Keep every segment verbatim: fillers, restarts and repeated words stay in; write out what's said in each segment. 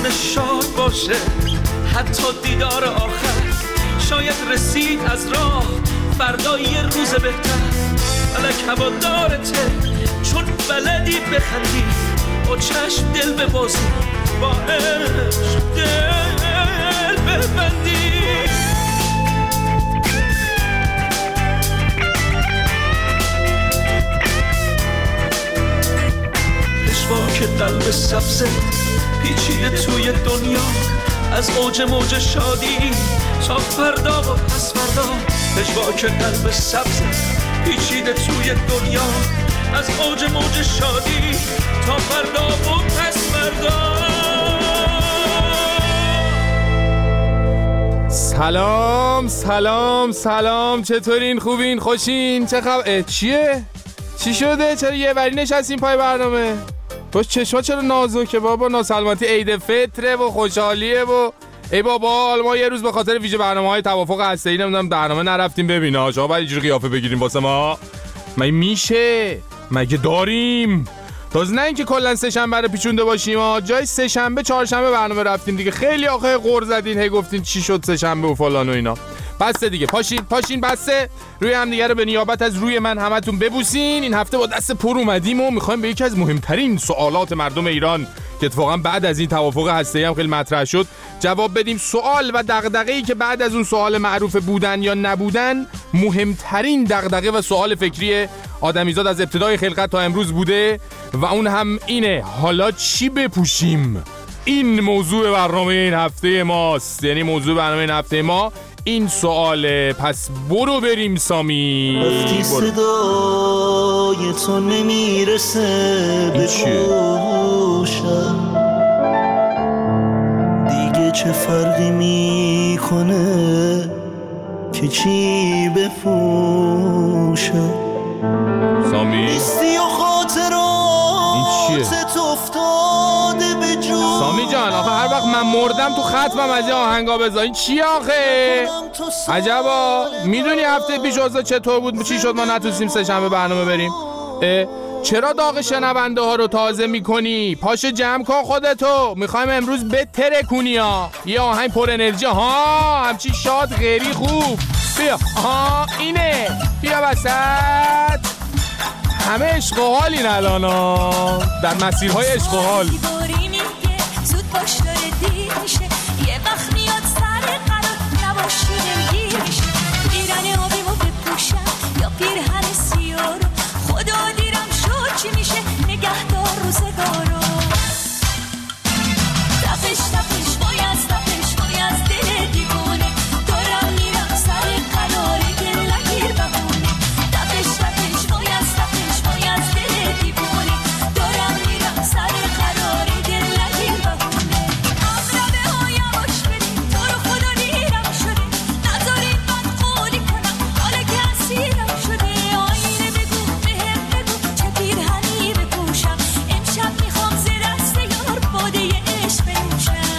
خونه شاد باشه، حتی دیدار آخر شاید رسید از راه، فردا یه روز بهتر. فلک هوادارته چون بلدی بخندی، با چشم دل ببازی، با عشق دل ببندی. پشواک قلب سبزه پیچیده توی دنیا، از اوج موج شادی تا فردا و پس فردا. پشواک قلب سبزه پیچیده توی دنیا، از اوج موج شادی تا فردا و پس فردا. سلام سلام سلام، چطورین؟ خوبین؟ خوشین؟ چه خبر؟ چیه؟ چی شده؟ چرا یه وری نشستین پای برنامه؟ باش چشما چرا نازکه بابا؟ ناسلامتی عید فطره و خوشحالیه و ای بابا. ما یه روز به خاطر ویژه برنامه‌های توافق هسته‌ای نمیدونم برنامه نرفتیم ببینا. شما باید اینجوری قیافه بگیریم واسه ما؟ مگه میشه؟ مگه داریم؟ تازه نه اینکه کلا سه شنبه رو پیچونده باشیم ها، جای سه شنبه چهار شنبه برنامه رفتیم دیگه. خیلی آخه غر زدین، هی گفتین چی شد سه شنبه و فلان و اینا. بسته دیگه، پاشین پاشین بسته. روی هم دیگه رو به نیابت از روی من همتون ببوسین. این هفته با دست پر اومدیم و میخوایم به یکی از مهمترین سوالات مردم ایران که اتفاقا بعد از این توافق هسته‌ای هم خیلی مطرح شد جواب بدیم. سوال و دغدغه‌ای که بعد از اون سوال معروف بودن یا نبودن مهمترین دغدغه و سوال فکری آدمیزاد از ابتدای خلقت تا امروز بوده و اون هم اینه: حالا چی بپوشیم؟ این موضوع برنامه این هفته ماست. یعنی موضوع برنامه این هفته ما این سواله. پس برو بریم سامی. وقتی صدای تو نمیرسه به گوشم، دیگه چه فرقی میکنه که چی بپوشم؟ سامی نیستی و خاطرات افتاده به جو. سامی جان آخه هر وقت من مردم تو ختمم از این آهنگا بذار. این چی آخه؟ عجبا. میدونی هفته پیش اوضاع چطور بود؟ چی شد ما نتونستیم سه شنبه برنامه بریم؟ چرا داغ شنونده ها رو تازه میکنی؟ پاشو جمع کن خودتو، میخوایم امروز بترکونی ها. یه آهنگ پر انرژی ها، همچی شاد غیری خوب. بیا ها اینه، بیا وسط. همه عشق و حالین الان ها، در مسیرهای عشق و حال. زود باش داره دیر میشه، یه وقت میاد سر قرار نباشی دلگیر میشه. پیرن آبیمو بپوشم یا پیرهن سیارو، خدا دیرم شد چی میشه، نگهدار روزگارو. تپش تپش وای از تپش وای از دل دیوونه، دارم میرم سر قرار گل نگیر بهونه. تپش تپش وای از تپش وای از دل دیوونه، دارم میرم سر قرار گل نگیر بهونه. امربه ها یواش بریم تو رو خدا دیرم شده، نذارین من قولی کنم حالا که اسیرم شده. آینه بگو بهم بگو چه پیرهنی بپوشم، امشب میخوام ز دست یار باده عشق بنوشم.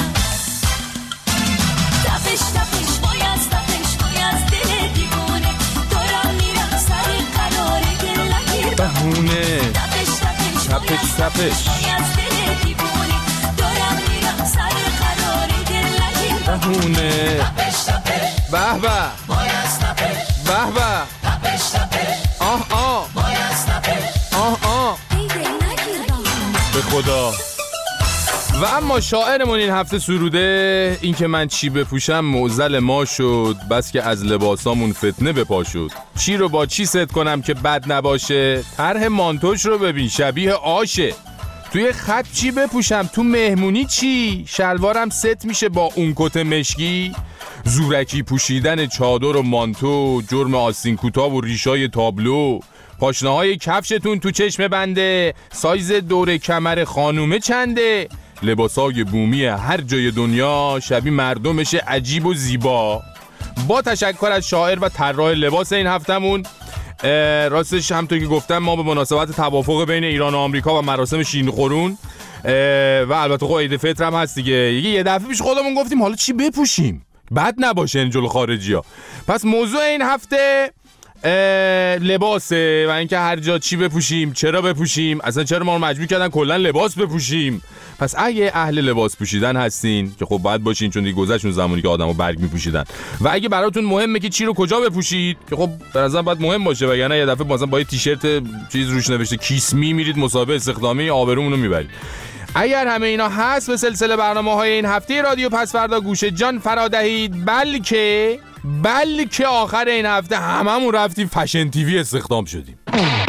تپش تپش وای از تپش وای از دل دیوونه، دارم میرم سر قرار گل نگیر بهونه. تپش تپش تپش تپش وای از دل دیوونه، دارم میرم سر قرار گل نگیر بهونه. تپش تپش به به وای از تپش به به. تپش تپش آه آه وای از تپش آه آه ای دل نگیر به خدا. و اما شاعرمون این هفته سروده این که من چی بپوشم معضل ما شد، بس که از لباسامون فتنه بپا شد. چی رو با چی ست کنم که بد نباشه؟ طرح مانتوش رو ببین شبیه آشه. توی خط چی بپوشم؟ تو مهمونی چی؟ شلوارم ست میشه با اون کت مشکی؟ زورکی پوشیدن چادر و مانتو، جرم آستین کوتاه و ریشای تابلو. پاشنه‌های کفشتون تو چشم بنده، سایز دور کمر خانومه چنده؟ لباسای بومی هر جای دنیا شبیه مردمش عجیب و زیبا. با تشکر از شاعر و طراح لباس این هفتمون. راستش همونطور که گفتم ما به مناسبت توافق بین ایران و آمریکا و مراسم شیرین خورون و البته خب عید فطر هم هست دیگه، یه دفعه پیش خودمون گفتیم حالا چی بپوشیم بد نباشه این جلو خارجی ها. پس موضوع این هفته لباسه و اینکه هر جا چی بپوشیم، چرا بپوشیم، اصلا چرا ما رو مجبور کردن کلا لباس بپوشیم. پس اگه اهل لباس پوشیدن هستین که خب باید باشین، چون دیگه گذشتون زمانی که آدمو برگ میپوشیدن، و اگه براتون مهمه که چی رو کجا بپوشید که خب به نظرم باید مهم باشه، وگرنه یه دفعه مثلا با یه تیشرت چیز روش نوشته کیسمی میرید مسابقه استخدامی، آبرومون رو میبرید. اگر همه اینا هست به سلسله برنامه‌های این هفته رادیو پس فردا گوش جان فرا دهید، بلکه بلکه آخر این هفته هممون رفتیم فشن تیوی استخدام شدیم.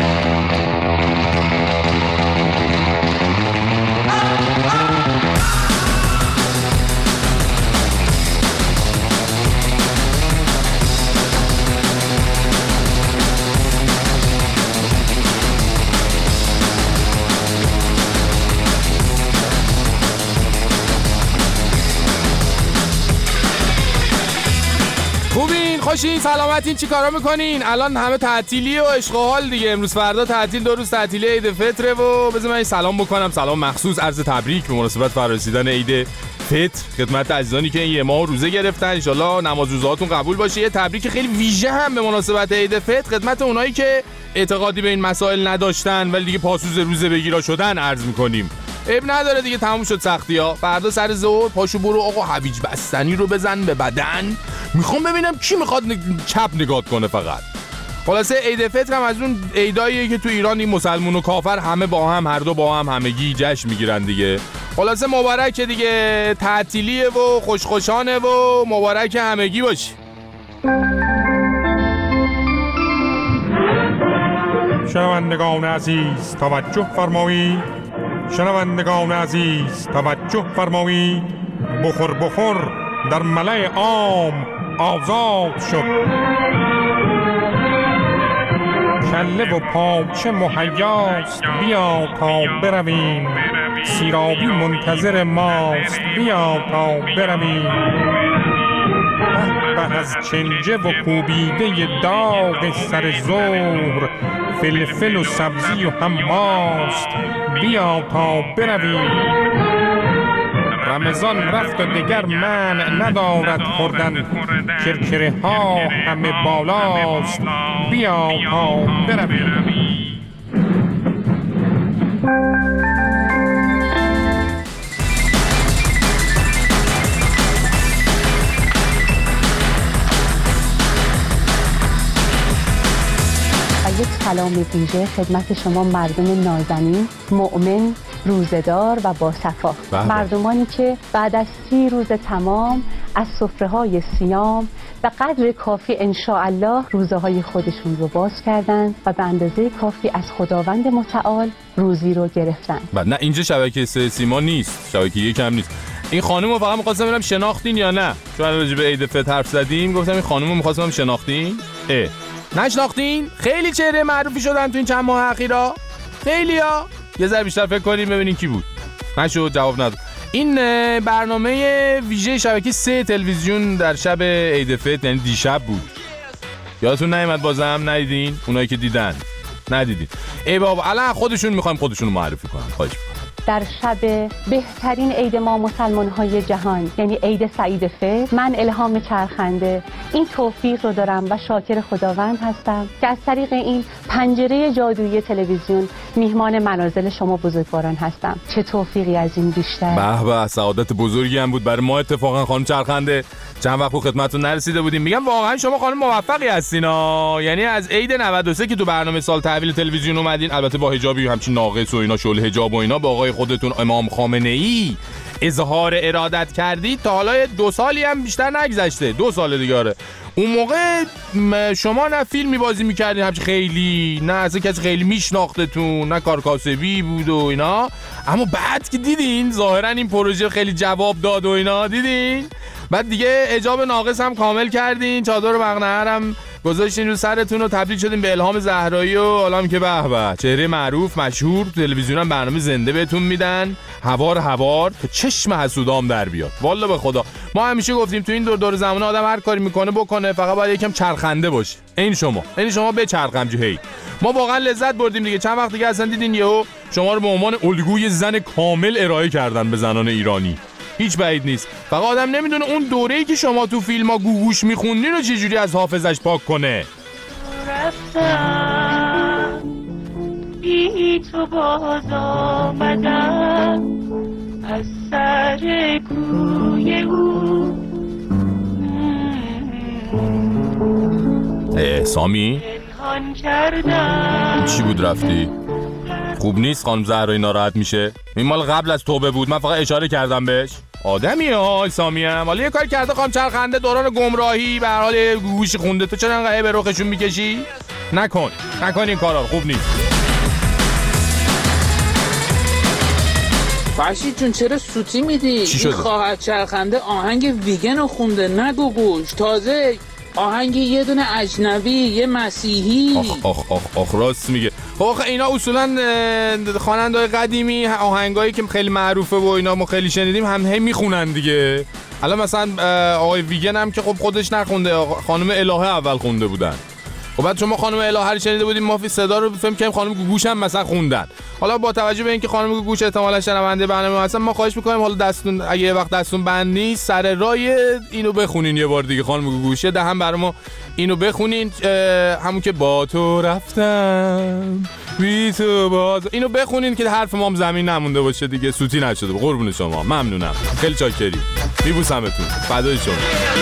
خوشین، سلامتین، چی کارا میکنین؟ الان همه تعطیلی و عشق و حال دیگه. امروز فردا تعطیل، دو روز تعطیلی عید فطره و بذار من سلام بکنم، سلام مخصوص عرض تبریک به مناسبت فرارسیدن عید فطر خدمت عزیزانی که این یه ماه روزه گرفتن. ان شاءالله نماز روزهاتون قبول باشه. یه تبریک خیلی ویژه هم به مناسبت عید فطر خدمت اونایی که اعتقادی به این مسائل نداشتن ولی دیگه پاسوز روزه بگیرا شدن عرض میکنیم. عیب نداره دیگه، تموم شد سختی‌ها. فردا سر ظهر پاشو برو آقا هویج بستنی رو بزن به بدن. میخوام ببینم کی میخواد ن... چپ نگاه کنه فقط. خلاصه عید فطر هم از اون عیداییه که تو ایران این مسلمون و کافر همه با هم، هر دو با هم همگی جشن میگیرن دیگه. خلاصه مبارکه دیگه، تعطیلیه و خوشخوشانه و مبارک همگی باشی. شنوندگان عزیز توجه فرمایید، شنوندگان عزیز توجه فرمایید، بخور بخور در ملأ عام آزاد شد. کله و پاچه مهیاست، بیا تا برویم، سیرابی منتظر ماست، بیا تا برویم. به از چنجه و کوبیده داغ سر ظهر، فلفل و سبزی و هم ماست، بیا تا برویم. رمضان رفت و دگر من ندارد خوردن، کرکره ها همه بالاست، بیا تا برویم. یک سلام ویژه خدمت شما مردم نازنین، مؤمن، روزدار و با صفا، مردمانی که بعد از سی روز تمام از سفره‌های صیام به قدر کافی انشاءالله روزه‌های خودشون رو باز کردند و به اندازه کافی از خداوند متعال روزی رو گرفتن. بعد نه اینجا شبکه سه سیما نیست، شبکه یک هم نیست. این خانم رو فقط می‌خواستم ببینم شناختین یا نه، چون راجع به عید فطر حرف زدیم گفتم این خانم رو می‌خواستم شناختین؟ اه نشناختین؟ خیلی چهره معروفی شدن تو این چند ماه اخیرا، خیلیا. یه ذره بیشتر فکر کنیم ببینین کی بود. نشد، جواب نداد. این برنامه ویژه شبکه سه تلویزیون در شب عید فطر یعنی دیشب بود. یادتون نیامد بازم؟ ندیدین؟ اونایی که دیدن ندیدین. ای بابا الان خودشون میخوایم خودشون رو معرفی کنن. خواهش می‌کنم. در شب بهترین عید ما مسلمان‌های جهان یعنی عید سعید فطر، من الهام چرخنده این توفیق رو دارم و شاکر خداوند هستم که از طریق این پنجره جادویی تلویزیون میهمان منازل شما بزرگواران هستم. چه توفیقی از این بیشتر. به به، سعادت بزرگی هم بود برای ما اتفاقا خانم چرخنده. چند وقت خدمتتون نرسیده بودیم. میگم واقعا شما خانم موفقی هستین ها. یعنی از عید نود و سه که تو برنامه سال تحویل تلویزیون اومدین، البته با حجابی همچین ناقص و اینا، شل حجاب و اینا، با آقای خودتون امام خامنه ای اظهار ارادت کردید. تا حالا دو سالی هم بیشتر نگذشته، دو سال دیگه. آره اون موقع شما نه فیلمی بازی میکردین همچین خیلی، نه اصلا کسی خیلی میشناختتون، نه کارکاسبی بود و اینا. اما بعد که دیدین ظاهرا این پروژه خیلی جواب داد و اینا، دیدین بعد دیگه حجاب ناقص هم کامل کردین، چادر و مقنعه هم گذاشتین رو سرتون و تبدیل شدین به الهام زهرایی و حالا که به به چهره معروف مشهور، تلویزیون هم برنامه زنده بهتون میدن، هوار هوار تا چشم حسودام در بیاد. والله به خدا ما همیشه گفتیم تو این دور دور زمان آدم هر کاری میکنه بکنه، فقط باید یکم چرخنده باشه. این شما این شما به چرخم جهی. ما واقعا لذت بردیم دیگه. چند وقت دیگه اصلا دیدین یهو شما رو به عنوان الگوی زن کامل ارائه کردن به زنان ایرانی. هیچ بعید نیست، فقط آدم نمیدونه اون دوره‌ای که شما تو فیلم‌ها گوگوش میخوندین رو چجوری از حافظش پاک کنه. رفتم بی تو باز آمدم از سر کوی او. اه سامی پنهان کردم. چی بود رفتی؟ خوب نیست خانم زهرایی ناراحت میشه. این مال قبل از توبه بود، من فقط اشاره کردم بهش. آدمیه ها سامی هم. حالا یه کار کرده خانم چرخنده دوران گمراهی به هر حال گوش خونده. تو چرا انقدر به رخشون میکشی؟ نکن نکن این کارا، خوب نیست. فرشید جون چرا سوتی میدی؟ چی شده؟ این خواهر چرخنده آهنگ ویگن رو خونده، نگو گوش. تازه آهنگ یه دونه اجنبی، یه مسیحی. آخ آخ آخ آخ راست میگه. خب آخه اینا اصولا خواننده‌های قدیمی آهنگایی که خیلی معروفه و اینا ما خیلی شنیدیم هم هی میخونن دیگه. الان مثلا آقای ویگن هم که خب خودش نخونده، خانم الهه اول خونده بودن. خب بعد شما خانم الهه رو شنیده بودیم، ما صدا رو فهم کردیم خانم گوگوش هم مثلا خوندن. حالا با توجه به اینکه خانم گوگوش احتمالاً شنونده برنامه هستن، ما خواهش می‌کنیم حالا دستون اگه یه وقت دستون بند نیست سر رای اینو بخونین یه بار دیگه. خانم گوگوش دهم برای ما اینو بخونین، همون که با تو رفتم بی تو باز، اینو بخونین که حرف ما هم زمین نمونده باشه دیگه، سوتی نشده. قربون شما، ممنونم، خیلی چاکری، میبوسمتون، فدای شما.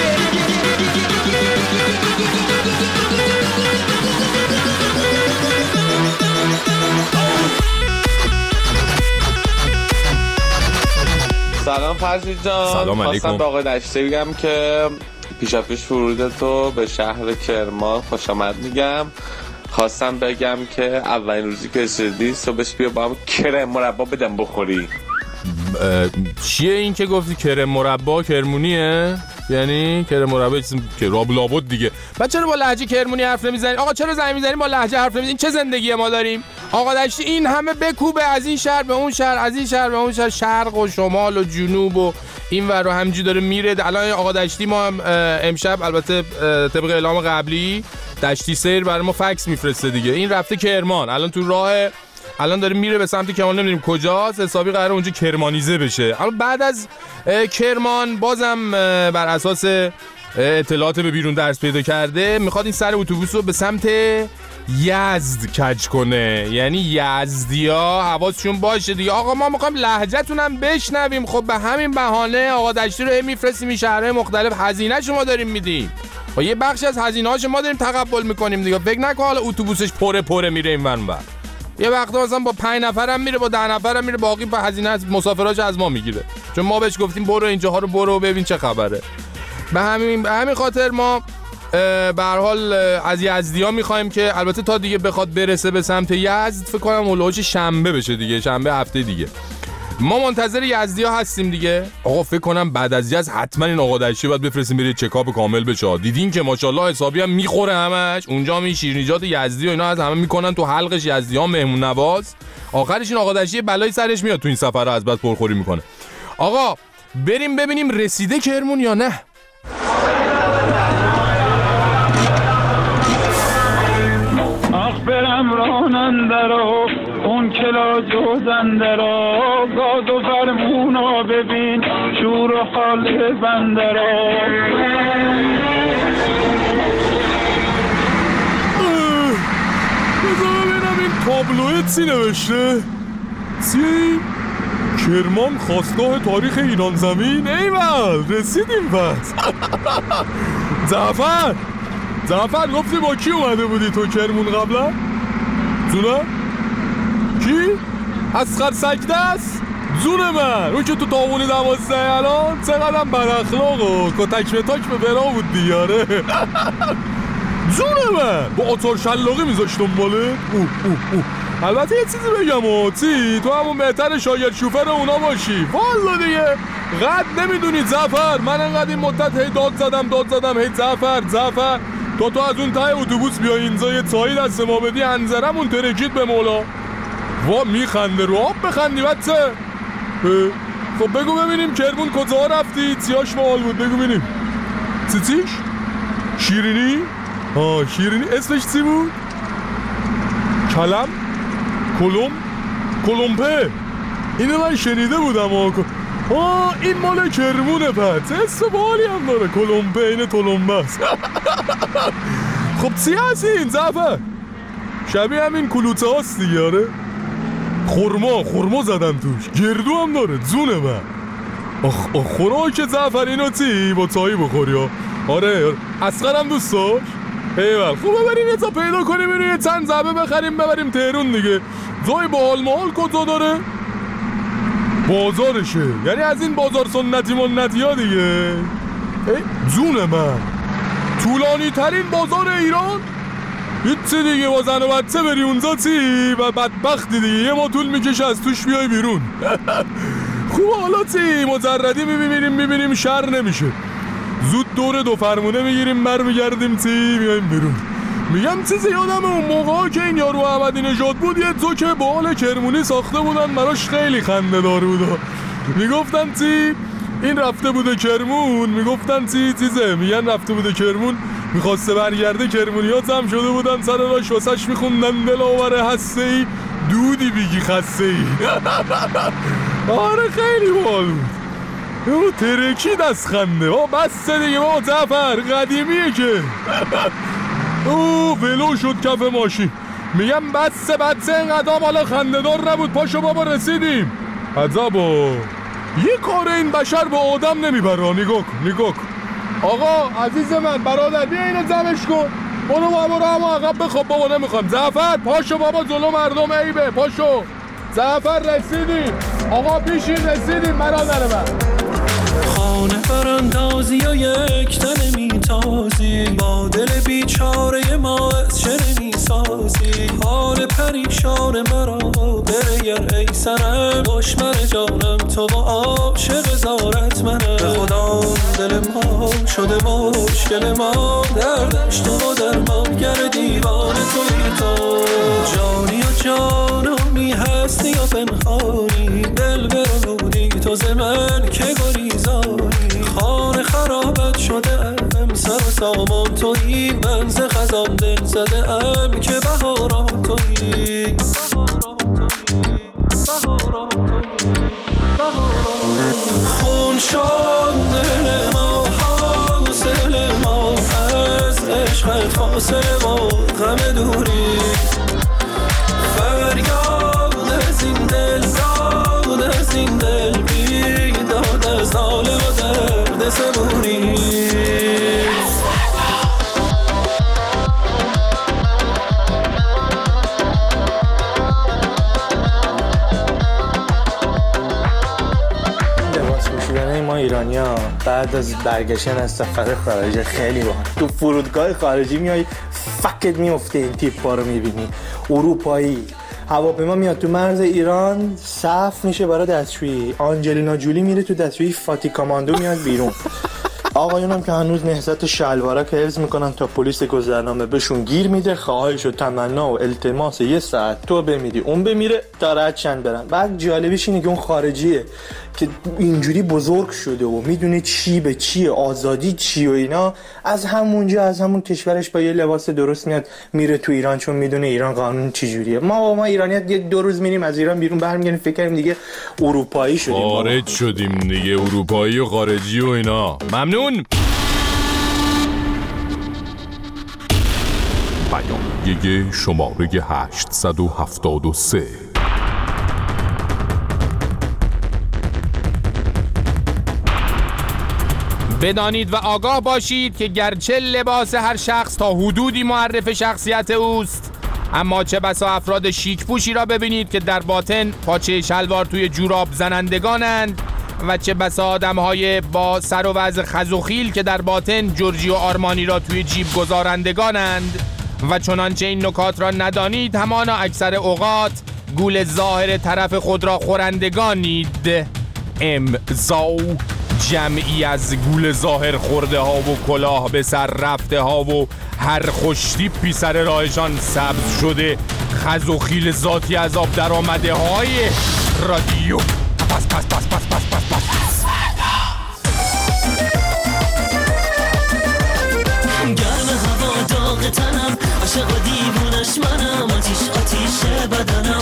سلام فرشید جان. سلام علیکم. خواستم به آقای دشتی بگم که پیشا پیش ورود تو به شهر کرمان خوش آمد میگم. خواستم بگم که اولین روزی که رسیدی صبحش بیا با هم کرم مربا بدم بخوری. چیه این که گفتی کرم مربا؟ کرمونیه؟ یعنی کرم مربا چیزی که راب لابد دیگه. بعد چرا با لهجه کرمونی حرف نمیزنید؟ آقا چرا زنگ میزنید با لهجه حرف نمیزنید؟ چه زندگی ما داریم؟ آقا دشتی این همه بکوبه از این شهر به اون شهر، از این شهر به اون شهر، شرق و شمال و جنوب و این ور رو همینجوری داره میره. الان آقا دشتی ما هم امشب البته طبق اعلام قبلی دشتی سیر برای ما فکس میفرسته دیگه. این رفته کرمان، الان تو راه، الان داره میره به سمت کرمان، نمیدونیم کجاست، حسابی قراره اونجا کرمانیزه بشه. اما بعد از کرمان بازم بر اساس اطلاعات به بیرون درس پیدا کرده میخواد این سر اتوبوس رو به سمت یزد کج کنه. یعنی یزدیا حواسشون باشه دیگه. آقا ما میخوایم لهجه‌تون هم بشنویم. خب به همین بهانه آقا دشتی رو میفرستیم این شهرهای مختلف، هزینه شما داریم میدیم و یه بخش از هزینه‌هاش ما داریم تقبل میکنیم دیگه. فکر نکن حالا اتوبوسش پره پره میره این ور اونور. یه وقتا مثلا با پنج نفرم میره، با ده نفرم میره، باقی به هزینه از مسافراش از ما میگیره، چون ما بهش گفتیم برو اینجاها رو برو ببین چه خبره. به همین به همین خاطر ما به هر حال از یزدی‌ها می‌خوایم که البته تا دیگه بخواد برسه به سمت یزد فکر کنم هولوش شنبه بشه دیگه، شنبه هفته دیگه. ما منتظر یزدی‌ها هستیم دیگه. آقا فکر کنم بعد از یزد حتما این آقا دشتی باید بفرستیم بره چکاپ کامل بشه. دیدین که ماشاءالله حسابی هم میخوره همش. اونجا می شیرینیجات یزدی و اینا از همه میکنن تو حلقش، یزدی‌ها مهمون نواز. آخرش این آقا دشتی بلای سرش میاد تو این سفرها، از بعد پرخوری میکنه. آقا بریم ببینیم رسیده کرمون یا نه. آخ برم راننده رو اون کلا جوزنده رو، گاد و فرمونا ببین شور و حال بنده رو. بذار ببینم این تابلوه چی نوشته؟ چی؟ کرمان خواستگاه تاریخ ایران زمین. ایول رسیدیم پس. زعفر زعفر گفتی با کی اومده بودی تو کرمون قبلا؟ زونه؟ کی؟ اسخر سکدست؟ زونه من اون که تو تاغونی دوازده الان چقدرم بد اخلاق و کتک به تاک به برا بود دیاره. زونه من با آتار شلاقی میذاشت دنباله. اوه اوه اوه البته یه چیزی بگم و چی؟ تو همون بهتر شاگرد شوفر اونا باشی والا دیگه. قد نمیدونید زعفر، من انقدر این مدت هی داد زدم داد زدم هی زعفر زعفر تا تو از اون ته اتوبوس بیای اینجا یه چایی دست ما بدی انزرمون ترکید به مولا. وا میخنده رو آب بخندی بچه. خب بگو ببینیم کرمون کجا رفتی؟ چیاش مال بود بگو ببینیم. چی چیش؟ شیرینی؟ آه شیرینی اسمش چی بود؟ کلم؟ کلم؟ کلمپه. اینو من شنیده بودم. آه آه این مال کرمونه پس. اسم بالی هم داره کلمپه، این تلمبه است. خب چی هستین زعفر؟ شبیه همین کلوته هاست دیگه. آره خورما خورما زدن توش، گردو هم داره زونه من. آخ آخ خوراک زعفر اینو چی با چایی بخوری ها. آره آره اصغر هم دوست داشت. ایول خب ببریم یه تا پیدا کنیم اینو یه چند زعبه بخریم ببریم تهرون دیگه. زای با حال محال کجا داره؟ بازارشه، یعنی از این بازار سنتی منتی ها دیگه. ای جون من، طولانی ترین بازار ایران؟ هیچی دیگه، با زن و بچه بری اونجا چی؟ و بدبختی دیگه یه ما طول میکشه از توش بیای بیرون. خوب حالا چی؟ مجردی میبینیم میبینیم شر نمیشه، زود دور دو فرمونه میگیریم بر میگردیم چی؟ میایم بیرون. میگم چیزی یادم اون موقع که این یارو احمدی نژاد بود یه تو که با حال کرمونی ساخته بودن براش خیلی خنده دار بود. میگفتن چی؟ این رفته بوده کرمون، میگفتن چی چیزه، میگن رفته بوده کرمون، میخواسته برگرده کرمونیات هم شده بودن سر راش واسش میخوندن دلاور هسته ای دودی بیگی خسته ای. آره خیلی بال بود، او ترکی دست خنده. او بس دیگه با زعفر قدیمیه که. او ولو شد کف ماشین. میگم بس بس اینقدر حالا خنده دار نبود. پاشو بابا رسیدیم. عذابا یه کار این بشر با آدم نمیبره. نگاه کن نگاه کن. آقا عزیز من برادر بیا اینو جمعش کن. برو بابا رو همه عقب بخواب بابا نمیخوام. زعفر پاشو بابا جلو مردم عیبه. پاشو زعفر رسیدیم. آقا پیشین رسیدیم برادر من. خانه براندازی و یک تن میتازی، با دل بیچاره ما از چه نمیسازی. حال پریشان مرا برگر ای سرم، دشمن جانم تو با عاشق زارت منم. به خدا دل ما شده مشکل ما، دردش تو و درمانگر دیوان توی تو. جانی و جانمی هستی و پنهانی، دل برنودی تو ز من که گریزانی. خانه خرابت شده ام سر و سامان تویی، من ز خزان دل زده ام که بهاران تویی. خون شد دل ما حاصل ما، از عشقت فاصله ما غم دوری. فریاد از این دل داد از این دل، بیداد از حال و درد صبوری. ما ایرانی ها بعد از برگشتن از سفر خارجی خیلی باحال، تو فرودگاه خارجی میای فکت میفته این تیپا رو میبینی. اروپایی هواپیما میاد تو مرز ایران، صف میشه برای دستشویی، آنجلینا جولی میره تو دستشویی، فاتی کاماندو میاد بیرون. آقایون هم که هنوز نهضت شلوارک حفظ میکنن تا پلیس گذرنامه بهشون گیر میده، خواهش و تمنا و التماس یه ساعت تو بمیری اون بمیره تا رد چند برن. بعد جالبیش اینه که اون خارجیه که اینجوری بزرگ شده و میدونه چی به چیه، آزادی چی و اینا، از همونجا از همون کشورش با یه لباس درست میاد میره تو ایران، چون میدونه ایران قانون چی جوریه. ما ما ایرانی‌ها یه دو روز میریم از ایران بیرون برمیگردیم فکر کنیم دیگه اروپایی شدیم، خارج شدیم دیگه، اروپایی و خارجی و اینا. ممنون. بیانیه شماره هشتصد و هفتاد و سه. بدانید و آگاه باشید که گرچه لباس هر شخص تا حدودی معرف شخصیت اوست، اما چه بسا افراد شیک پوشی را ببینید که در باطن پاچه شلوار توی جوراب زنندگانند، و چه بسا آدم‌های با سر و وضع خزوخیل که در باطن جورجی و آرمانی را توی جیب گذارندگانند. و چنانچه این نکات را ندانید، همانا اکثر اوقات گول ظاهر طرف خود را خورندگانید. امضا جمعی از گول ظاهر خورده ها و کلاه به سر رفته ها و هر خوشتیپی سر راهشان سبز شده، خزوخیل ذاتی از آب در آمده های رادیو. پس پس پس پس پس پس پس گرم هوا داغ تنم، عاشق و دیوونش منم، آتیش آتیش بدنم.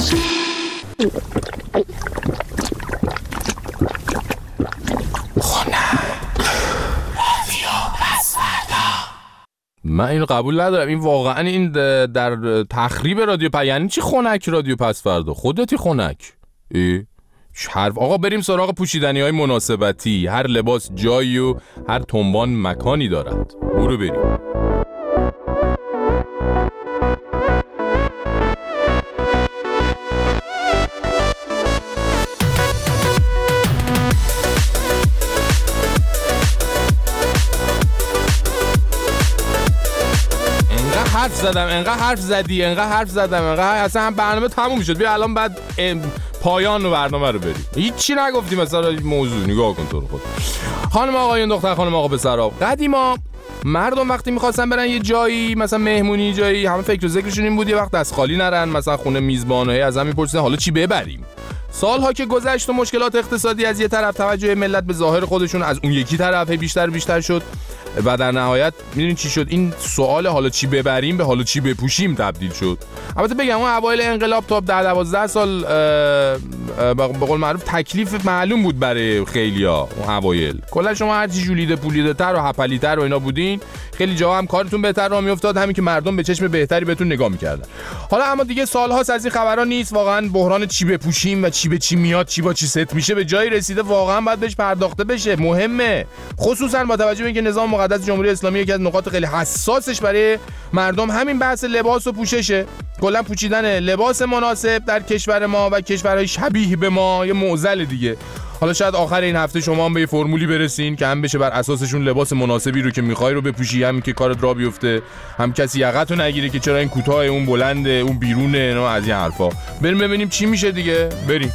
من اینو قبول ندارم. این واقعا این در تخریب رادیو پ یعنی چی خنک رادیو پس فردا؟ خودتی خنک. حرف آقا بریم سراغ پوشیدنی های مناسبتی. هر لباس جایی و هر تنبان مکانی دارد. برو بریم. حرف زدم انقدر حرف زدی انقدر حرف زدم انقدر اصلا هم برنامه تموم شد. بیا الان بعد پایان برنامه رو بریم. هیچی نگفتیم مثلا موضوع. نگاه کن تو رو خود. خانم آقایون دختر خانم آقا پسرا، قدیما مردم وقتی می‌خواستن برن یه جایی مثلا مهمونی جایی، همه فکر و ذکرشون این بود یه وقت دست خالی نرن، مثلا خونه میزبانه از هم می‌پرسن حالا چی ببریم. سالها که گذشت و مشکلات اقتصادی از یه طرف، توجه ملت به ظاهر خودشون از اون یکی طرف بیشتر بیشتر شد و در نهایت میدونین چی شد؟ این سوال حالا چی ببریم به حالا چی بپوشیم تبدیل شد. البته بگم اون اوایل انقلاب تا ده دوازده سال به قول معروف تکلیف معلوم بود برای خیلیا. اون اوایل کلا شما هر چی جولیده پولیده تر و هپلی تر و اینا بودین، خیلی جاها هم کارتون بهتر راه میافتاد، همین که مردم به چشم بهتری بهتون نگاه میکردن. حالا اما دیگه سالهاست از این خبرا نیست. واقعا بحران چی بپوشیم و چی به چی میاد، چی با چی ست میشه به جایی رسیده واقعا باید بهش پرداخته بشه. مهمه، خصوصا با توجه به اینکه نظام مقدس جمهوری اسلامی یکی از نقاط خیلی حساسش برای مردم همین بحث لباس و پوششه. کلا پوشیدن لباس مناسب در کشور ما و کشورهای شبیه به ما یه معضل دیگه. حالا شاید آخر این هفته شما هم به یه فرمولی برسین که هم بشه بر اساسشون لباس مناسبی رو که میخوای رو بپوشی، هم که کارت را بیفته، هم کسی یقتو نگیره که چرا این کوتاه اون بلنده اون بیرونه، نه از این حرفا. بریم ببینیم چی میشه دیگه. بریم.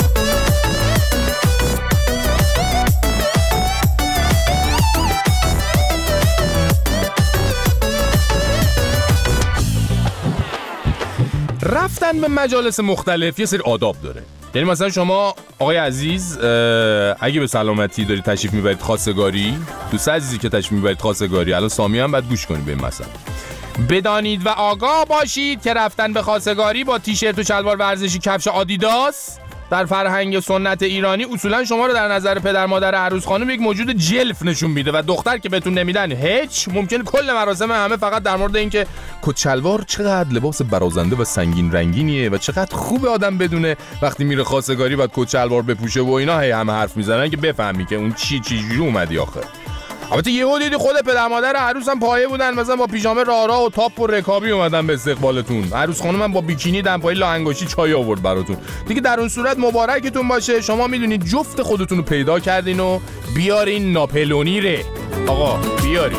رفتن به مجالس مختلف یه سری آداب داره. یعنی مثلا شما آقای عزیز اگه به سلامتی داری تشریف میبرید خواستگاری، دوست عزیزی که تشریف میبرید خواستگاری، الان سامی هم باید گوش کنید به این مثلا، بدانید و آگاه باشید که رفتن به خواستگاری با تیشرت و شلوار ورزشی کفش آدیداس در فرهنگ سنت ایرانی اصولا شما رو در نظر پدر مادر عروس خانم یک موجود جلف نشون میده و دختر که بهتون نمیدن هیچ. ممکن کل مراسم همه فقط در مورد اینکه کت شلوار چقدر لباس برازنده و سنگین رنگینیه و چقدر خوبه آدم بدونه وقتی میره خواستگاری باید کت شلوار بپوشه و اینا هی همه حرف میزنن که بفهمی که اون چی چی جوری اومدی آخر. البته یهو دیدی خود پدر مادر عروس هم پایه بودن، مثلا با پیژامه رارا و تاپ و رکابی اومدن به استقبالتون. عروس خانم هم با بیکینی دمپایی لاانگشتی چای آورد براتون. دیگه در اون صورت مبارکتون باشه، شما میدونید جفت خودتون رو پیدا کردین و بیارین ناپلونی ره. آقا بیارین.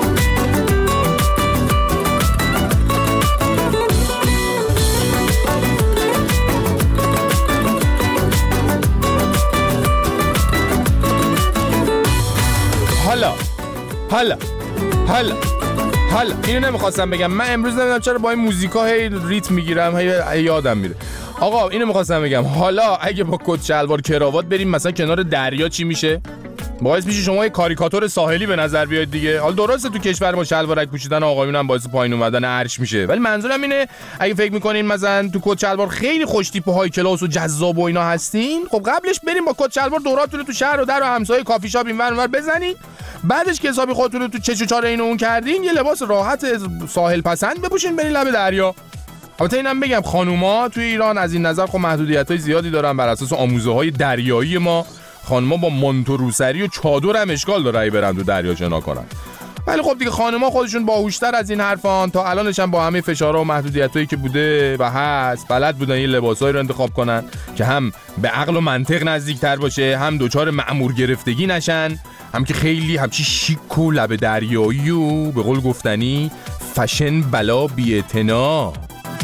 حالا حالا حالا حالا اینو نمیخواستم بگم. من امروز نمیدونم چرا با این موزیکا هی ریتم میگیرم، هی یادم میره. آقا اینو میخواستم بگم، حالا اگه با کت شلوار کراوات بریم مثلا کنار دریا چی میشه؟ باعث میشه شما یه کاریکاتور ساحلی به نظر بیاید دیگه. حالا درسته تو کشور ما شلوارک پوشیدن آقایون هم باعث پایین اومدن عرش میشه، ولی منظورم اینه اگه فکر میکنین مثلا تو کت شلوار خیلی خوش تیپ و های کلاس و جذاب و اینا هستین، خب قبلش بریم با کت شلوار دوراتون تو شهر و در و همسایه کافی شاپ اینور اونور بزنین، بعدش که حسابی خودتون رو تو چش و چاره اینو اون کردین یه لباس راحت ساحل پسند بپوشین برین لب دریا. البته اینم بگم خانوما توی ایران از این نظر خب محدودیت‌های زیادی دارن بر اساس آموزه‌های دریایی ما. خانوما با مانت و روسری و چادر هم اشکال داره ای برن تو دریا شنا کنن. ولی خب دیگه خانوما خودشون باهوشتر از این حرفان، تا الانش هم با همه فشارها و محدودیتایی که بوده و هست بلد بودن یه لباسایی رو انتخاب کنن که هم به عقل و منطق نزدیکتر باشه، هم دوچار مأمور گرفتگی نشن، هم که خیلی همچی شیک و لب دریایی و به قول گفتنی فشن بلا بی‌اعتنا.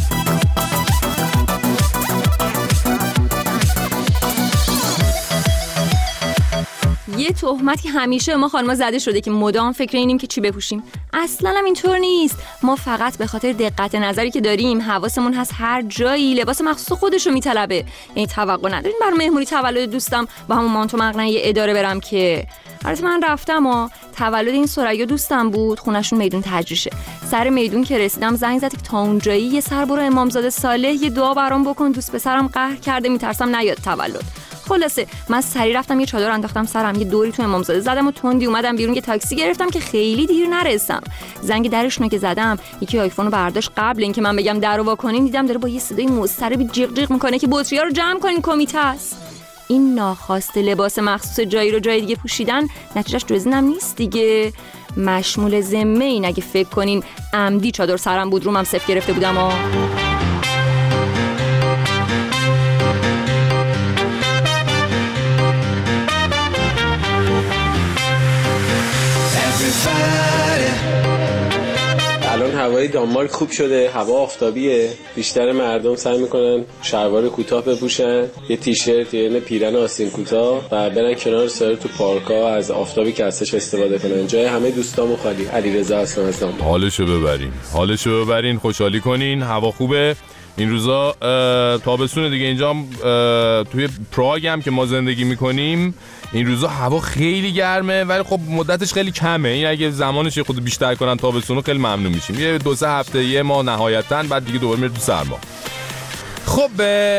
یه تهمت که همیشه ما خانم‌ها زده شده که مدام فکر اینیم که چی بپوشیم. اصلاً هم اینطور نیست. ما فقط به خاطر دقت نظری که داریم حواسمون هست هر جایی لباس مخصوص خودش رو میطلبه. یعنی توقع نداریم برای مهمونی تولد دوستم با همون مانتو مقنعه اداره برم که البته من رفتم و تولد این ثریا دوستم بود، خونشون میدون تجریشه. سر میدون که رسیدم زنگ زد که تا اونجایی یه سر برو امامزاده صالح یه دعا برام بکن، دوست پسرم قهر کرده میترسم نیاد تولد. خلاصه من سری رفتم یه چادر انداختم سرم، یه دوری تو امامزاده زدم و تندی اومدم بیرون، یه تاکسی گرفتم که خیلی دیر نرسم. زنگ درشونو که زدم یکی آیفونو برداشت، قبل اینکه من بگم درو وا کنین دیدم داره با یه صدای مضطربی جیغ جیغ میکنه که بطری‌ها رو جمع کنین، کمیته است. این ناخواسته لباس مخصوص جایی رو جای دیگه پوشیدن نتیجهش جز اینم نیست دیگه. مشمول ذمه این اگه فکر کنین عمدی چادر سرم بود رومم صف گرفته بودم ها. الان هوای دانمارک خوب شده، هوا آفتابیه، بیشتر مردم سعی میکنن شلوار کوتاه بپوشن، یه تیشرت یا یه پیرن آستین کوتاه و برن کنار سر تو پارک‌ها از آفتابی که هستش استفاده کنن. جای همه دوستامو خالی. علیرضا هستم از دانمارک. حالشو ببرین، حالشو ببرین، خوشحالی کنین، هوا خوبه. این روزا تابستونه دیگه، اینجا توی پراگ هم که ما زندگی میکنیم این روزا هوا خیلی گرمه ولی خب مدتش خیلی کمه. این اگه زمانش خود بیشتر کنن تابستونو خیلی ممنون میشیم. یه دو سه هفته یه ماه نهایتاً، بعد دیگه دوباره میره تو سرما. خب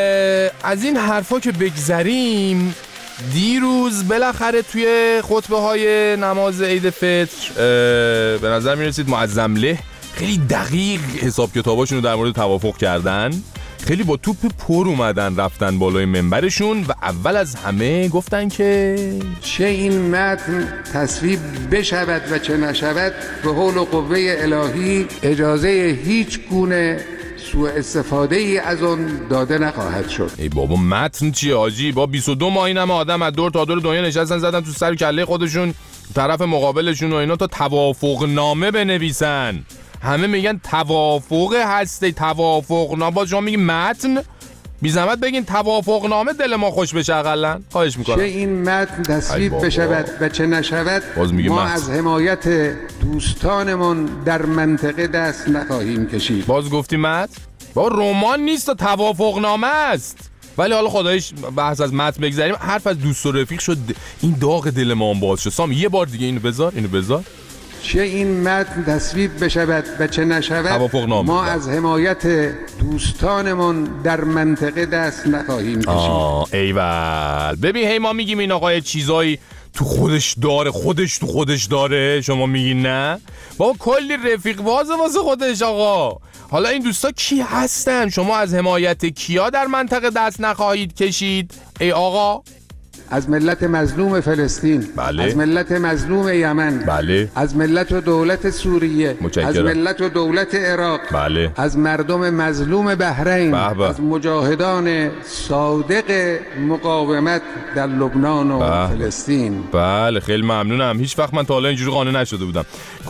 از این حرفا که بگذریم، دیروز بالاخره توی خطبه های نماز عید فطر به نظر میرسید معظمله خیلی دقیق حساب کتاباشون رو در مورد توافق کردن، خیلی با توپ پر اومدن رفتن بالای منبرشون و اول از همه گفتن که چه این متن تصویب بشود و چه نشود به حول و قوه الهی اجازه هیچ گونه سوء استفاده ای از اون داده نخواهد شد. ای بابا متن چیه حاجی؟ با بیست و دو ماه اینم آدم از دور تا دور دنیا نشستن زدن تو سر کله خودشون طرف مقابلشون و اینا تا توافق نامه بنویسن. همه میگن توافق هسته، توافق نامه. باز شما میگین متن، بی زحمت بگین توافق نامه، دل ما خوش بشه اقلن. خواهش میکنم. چه این متن تصویب بشود و چه نشود ما متن. از حمایت دوستانمون در منطقه دست نخواهیم کشید. باز گفتی متن؟ با رمان نیست و توافق نامه است. ولی حالا خدایش بحث از متن بگذاریم، حرف از دوست و رفیق شد، این داغ دل ما هم باز شد. سام یه بار دیگه اینو بذار، اینو بذار. چه این متن تصویب بشود و چه نشود ما از حمایت دوستانمون در منطقه دست نخواهیم کشید. آه ایول. ببین هی ما میگیم این آقا چیزایی تو خودش داره، خودش تو خودش داره، شما میگین نه؟ بابا کلی رفیق بازه واسه خودش آقا. حالا این دوستا کی هستن؟ شما از حمایت کیا در منطقه دست نخواهید کشید؟ ای آقا از ملت مظلوم فلسطین، بله. از ملت مظلوم یمن، بله. از ملت و دولت سوریه، متشکرم. از ملت و دولت عراق، بله. از مردم مظلوم بحرین، بحبه. از مجاهدان صادق مقاومت در لبنان و بحبه. فلسطین. بله خیلی ممنونم. هیچ وقت من تا حالا اینجوری قانع نشده بودم.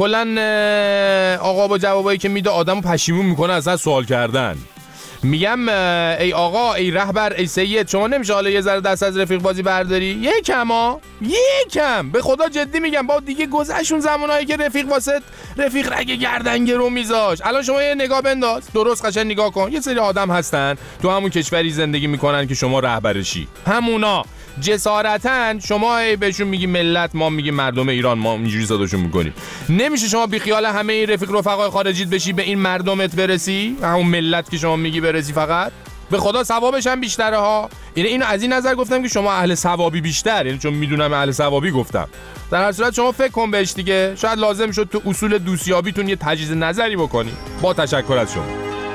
کلا آقا با جوابایی که میده آدمو پشیمون میکنه از سوال کردن. میگم ای آقا، ای رهبر، ای سید، شما نمیشه حالا یه ذره دست از رفیق بازی برداری؟ یکم ها یکم به خدا جدی میگم. با دیگه گذشتون زمانایی که رفیق واسه رفیق رگ گردنگرو میذاش. الان شما یه نگاه بنداز، درست قشنگ نگاه کن. یه سری آدم هستن تو همون کشوری زندگی میکنن که شما رهبرشی، همونا جسارتن شما بهشون میگی ملت، ما میگیم مردم ایران، ما اینجوری صداشون میکنیم. نمیشه شما بی خیال همه این رفیق رفقای خارجیت بشی، به این مردمت برسی، همون ملت که شما میگی برسی. فقط به خدا ثوابش هم بیشتره ها. اینو اینو از این نظر گفتم که شما اهل ثوابی بیشتر، یعنی چون میدونم اهل ثوابی گفتم. در هر صورت شما فکر کن بهش دیگه، شاید لازم شد تو اصول دوستیابیتون یه تجدید نظری بکنی. با تشکر از شما.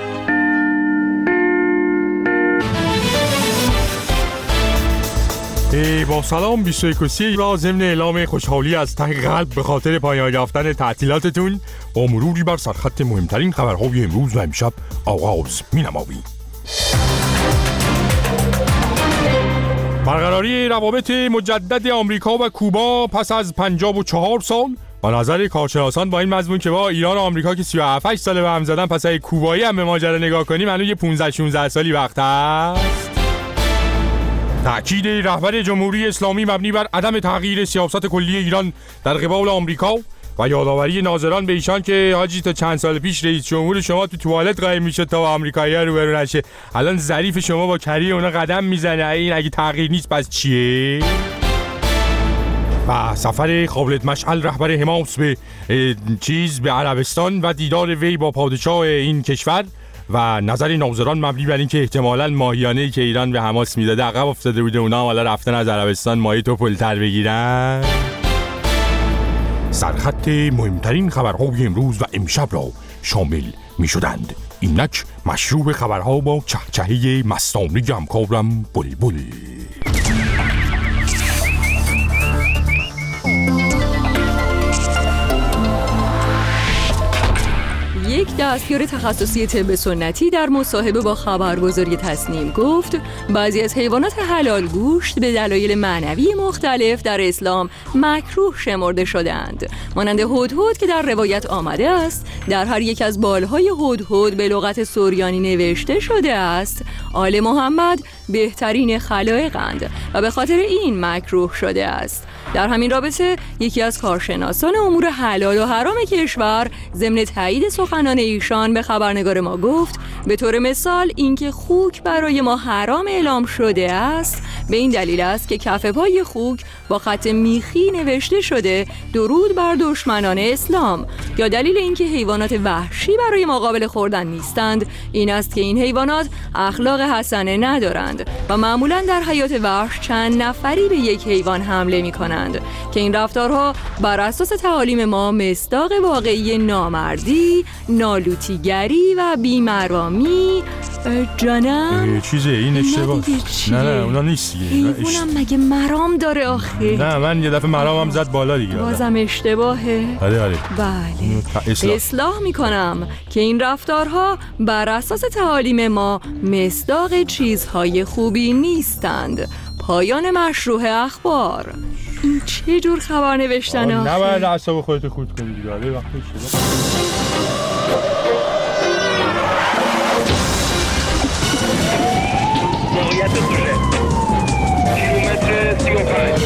با سلام بیست و یک و سی را ضمن اعلام خوشحالی از ته قلب به خاطر پایان یافتن تعطیلاتتون با مروری بر سرخط مهمترین خبرهای امروز و امشب آغاز می‌نماییم. برقراری روابط مجدد آمریکا و کوبا پس از پنجاه و چهار سال و نظر کارشناسان با این مضمون که با ایران و آمریکا که سی و هفت ساله به هم زدن، پس اگه کوبایی هم به ماجرا نگاه کنیم الان یه پانزده شانزده سالی وقت هست. تأکید رهبر جمهوری اسلامی مبنی بر عدم تغییر سیاست کلی ایران در قبال آمریکا و یادآوری ناظران به ایشان که حاجی تا چند سال پیش رئیس جمهور شما تو توالت قایم میشد تا آمریکایی‌ها رو برو نشه، الان ظریف شما با کری اونا قدم میزنه. این اگه تغییر نیست پس چیه؟ و سفر خالد مشعل رهبر حماس به چیز به عربستان و دیدار وی با پادشاه این کشور و نظر ناظران مبنی بر اینکه احتمالاً ماهیانه‌ای که ایران به حماس میداده عقب افتاده بوده، اونا حالا رفتن از عربستان ماهی توپل‌تر بگیرن. سرخط مهمترین خبرهای امروز و امشب را شامل می شدند. اینک مشروب خبرها با چهچهه مستانه همکارم بلبل. یک دستیار تخصصی طب سنتی در مصاحبه با خبرگزاری تصنیم گفت بعضی از حیوانات حلال گوشت به دلایل معنوی مختلف در اسلام مکروه شمرده شدند، مانند هدهد که در روایت آمده است در هر یک از بالهای هدهد به لغت سریانی نوشته شده است آل محمد بهترین خلایقند و به خاطر این مکروه شده است. در همین رابطه یکی از کارشناسان امور حلال و حرام کشور ضمن تایید سخنان ایشان به خبرنگار ما گفت به طور مثال اینکه خوک برای ما حرام اعلام شده است به این دلیل است که کف پای خوک با خط میخی نوشته شده درود بر دشمنان اسلام، یا دلیل اینکه حیوانات وحشی برای ما قابل خوردن نیستند این است که این حیوانات اخلاق حسنه ندارند و معمولا در حیات وحش چند نفری به یک حیوان حمله می کنند که این رفتارها بر اساس تعالیم ما مصداق واقعی نامردی، نالوتیگری و بیمرامی. جانم چیزه این اشتباه. نه نه اونا نیست. حیوانم مگه مرام داره آخه؟ نه من یه دفعه مرامم زد بالا دیگه. بازم اشتباهه. آره آره. بله. اصلاح. اصلاح میکنم که این رفتارها بر اساس تعالیم ما مصداق چیزهای خوبی نیستند. پایان مشروع اخبار. این چه جور خبر نوشتن آخه؟ نباید اعصاب خودت خورد کنی دیگه. آره وقتی اشتباه. موقعیت دوره کیلومتر سی و پنج.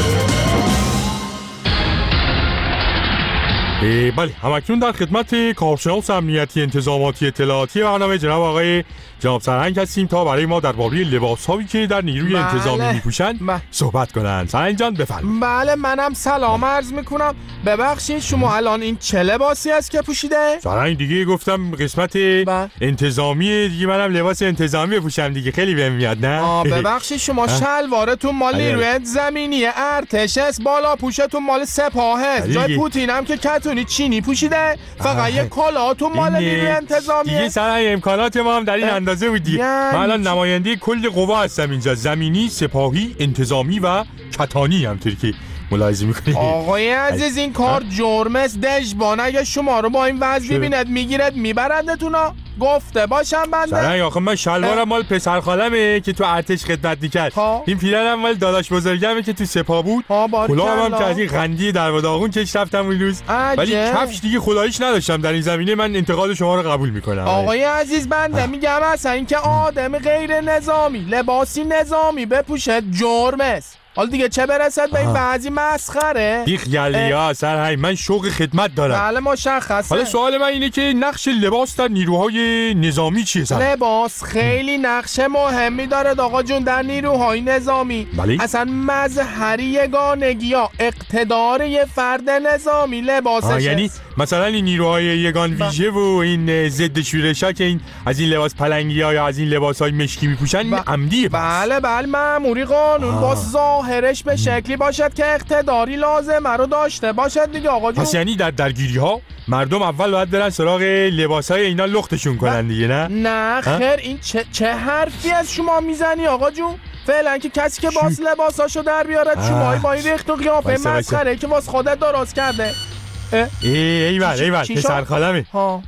بله همکنون در خدمت کارشناس امنیتی انتظاماتی اطلاعاتی برنامه جناب آقای جناب سرهنگ هستیم تا برای ما درباره لباس‌هایی که در نیروی بله. انتظامی می‌پوشند بله. صحبت کنند. سرهنگ جان بفرمایید. بله منم سلام عرض میکنم. ببخشید شما الان این چه لباسی است که پوشیده؟ سرهنگ دیگه گفتم قسمت بله. انتظامی دیگه منم لباس انتظامی بپوشم دیگه خیلی بهم میاد نه؟ آه ببخشید شما شلوارتون مال نیروی زمینی ارتش است، بالا پوشتون مال سپاه است، جای پوتینم که کتونی چینی پوشیده، فقط یه کلاهاتون مال نیروی انتظامیه. دیگه سرهنگ امکانات ما هم در این اندازه بود دیگه. من الان نماینده کل قوا هستم اینجا، زمینی، سپاهی، انتظامی و کتانی همونطوری که ملاحظه میکنی. آقای عزیز این کار جرمه است دژبان، اگه شما رو با این وضع ببیند میگیرد میبردتونا. گفته باشم بنده. سرهنگ آخه من شلوارم مال پسر خالمه که تو ارتش خدمت میکرد، این پیرنم مال داداش بزرگمه که تو سپاه بود، کلاهم هم که از این غندی در و داغون کش رفتم اون روز، ولی کفش دیگه خداییش نداشتم. در این زمینه من انتقاد شما رو قبول میکنم. آقای عزیز بنده میگم اصلا این که آدم غیر نظامی لباسی نظامی بپوشه جرم است. حالا دیگه چه برسد به این بعضی مسخره؟ بیخ گلیا سرهنگ من شوق خدمت دارم. بله مشخصه. حالا سوال من اینه که نقش لباس در نیروهای نظامی چیه سرهنگ؟ لباس خیلی نقش مهمی داره آقا جون در نیروهای نظامی. بله؟ اصلا مظهر یگانگی یا اقتدار یه فرد نظامی لباسش. یعنی مثلا این نیروهای یگان ویژه و این ضد شورشا که این از این لباس پلنگی‌ها یا از این لباس‌های مشکی میپوشن ب... عمدیه. بله بله مأموری قانون با ظاهرش به شکلی باشد که اقتداری لازمه رو داشته باشد دیگه آقا جون. پس یعنی در درگیری‌ها مردم اول باید برن سراغ لباسای اینا لختشون کنن دیگه نه؟ نه خیر این چه, چه حرفی از شما میزنی آقا جون؟ فعلا که کسی که باس لباساشو در بیارد شما با این ریخت و قیافه مسخره که واس خودت درست کرده. ای ای بله ای بله پسر خالمه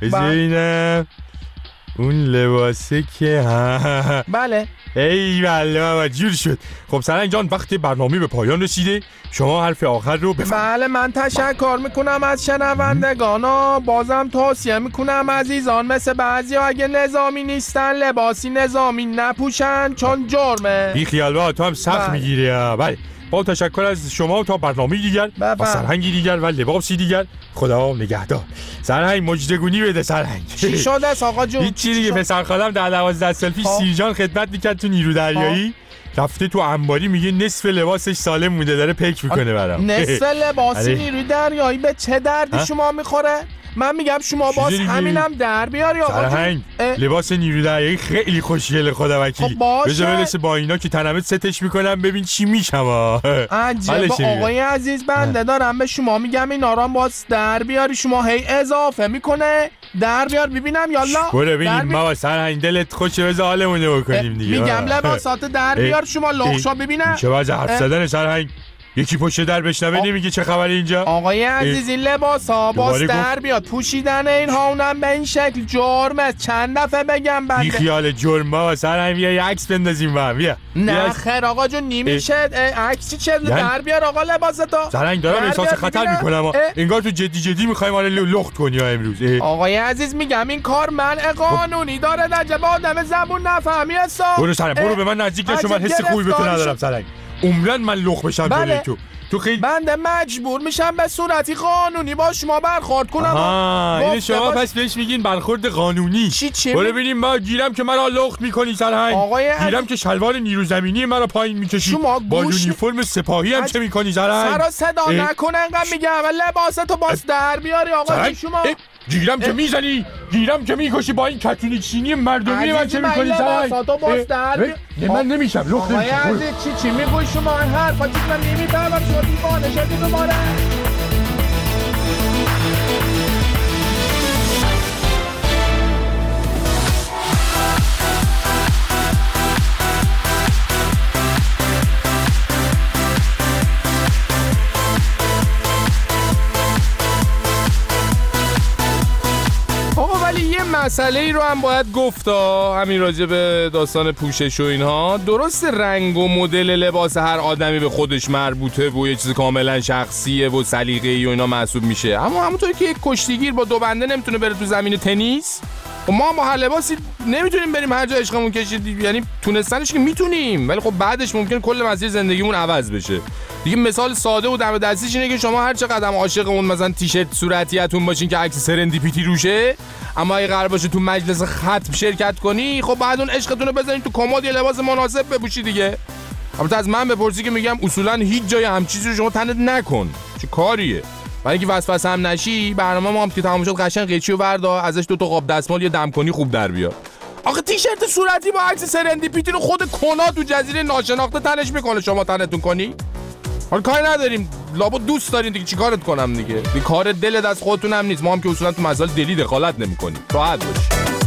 ببینم اون لباسه که بله ای بله بابا جور شد. خب سرهنگ جان وقتی برنامه به پایان رسیده شما حرف آخر رو بفرمایید. بله من تشکر میکنم از شنوندگانا، بازم توصیه میکنم عزیزان مثل بعضیا اگه نظامی نیستن لباسی نظامی نپوشن چون جرمه. بی خیال با تو هم سخت میگیری. بله با تشکر از شما تا برنامه دیگر با سرهنگی دیگر و لباسی دیگر خدا نگهدار. سرهنگ مجدگونی بده سرهنگ. چی شده است آقا جون؟ هیچ چیزی که پسر خالم در دوازده سال پیش سیرجان خدمت میکرد تو نیرو دریایی رفته تو انباری میگه نصف لباسش سالم مونده داره پک میکنه برام. نصف لباس نیروی دریایی به چه دردی ها؟ شما میخوره؟ من میگم شما باز همینم در بیاری آقا سرهنگ. لباس نیروی دریایی خیلی خوشگله خدا وکیل. خب باشه بذار برسه با اینا که تنمت ستش میکنم ببین چی میشم. عجب آقای عزیز بنده دارم به شما میگم اینا رو باز در بیاری، شما هی اضافه میکنه در بیار ببینم یالا. برو ببینیم ما سرهنگ دلت خوشه بذار حالمون رو بکنیم دیگه. میگم لباسات در بیار شما لخشا ببینم. چه وضع حرف زدن سرهنگ؟ یکی پشت در بشنوه نمیگه چه خبره اینجا؟ آقای عزیز این لباس ها باز در بیاد، پوشیدن اینها اونم به این شکل جرمه. چند دفعه بگم بنده بی خیال جرم بابا سرهنگ بیا یه عکس بندازیم با هم. بیا نه خیر آقا جون نمیشه عکسی چه در بیار آقا لباساتو. سرهنگ دارم احساس خطر میکنم انگار تو جدی جدی میخوایم آره لخت کنی امروز. آقای عزیز میگم این کار منع قانونی داره نجب آدم زبون نفهمی حساب. برو سرهنگ برو به من نزدیک نشو، من حس خوبی به تو ندارم سرهنگ. عمرن من لخ بشم جلوی تو. تو خیلی بنده مجبور میشم به صورتی قانونی با شما برخورد کنم. آها این شما پس بهش میگین برخورد قانونی. چی چی؟ برو ببینیم ما گیرم که مرا لخت میکنی سرهنگ. گیرم که شلوار نیرو زمینی مرا پایین میکشی. با یونیفرم سپاهی هم چه میکنی سرهنگ؟ سرا صدا نکنه انقدر میگم لباساتو باز در بیاری آقا شما. گیرم که میزنی، گیرم که میکشی با این کتونی چینی مردمی من چه میکنی سرهنگ؟ من نمیشم لخت نمیشم. آقای چی چی میگوی شما این حرفا چیز من نمیفهمم شما دیوانه شدی دوباره. مسئله ای رو هم باید گفت همین راجع به داستان پوشش و اینها. درست رنگ و مدل لباس هر آدمی به خودش مربوطه و یه چیز کاملا شخصیه و سلیقه‌ای و اینا محسوب میشه، اما همونطور که یک کشتیگیر با دو بنده نمیتونه بره تو زمین تنیس و ما با هر لباسی نمیتونیم بریم هر جا عشقمون کشید، یعنی تونستنش که میتونیم ولی خب بعدش ممکنه کل مسیر زندگیمون عوض بشه دیگه. مثال ساده و دم دستیش اینه که شما هر چقدر عاشق اون مثلا تیشرت صورتیتون باشین که عکس سرندیپیتی روشه، اما اگه قرار باشه تو مجلس ختم شرکت کنی خب بعد اون عشقتون رو بذارین تو کمد یه لباس مناسب بپوشی دیگه. البته از من بپرسی که میگم اصولا هیچ جای هم چیزی رو شما تنت نکن، چه کاریه؟ برای اینکه وسوسه هم نشی برنامه ما هم که تمام شد قشنگ قیچی و وردا ازش دو تا قاب دستمال یه دمکنی خوب در بیار. آخه تیشرت صورتی با عکس سرندیپیتی رو خود کنا تو جزیره ناشناخته تنش میکنه، شما تنتون کنی؟ حالا کاری نداریم لابد دوست دارین دیگه چیکارت کنم دیگه. دیگه کار دل دست خودتون هم نیست، ما هم که اصولا تو مسائل دلی دخالت نمی‌کنیم. راحت باش.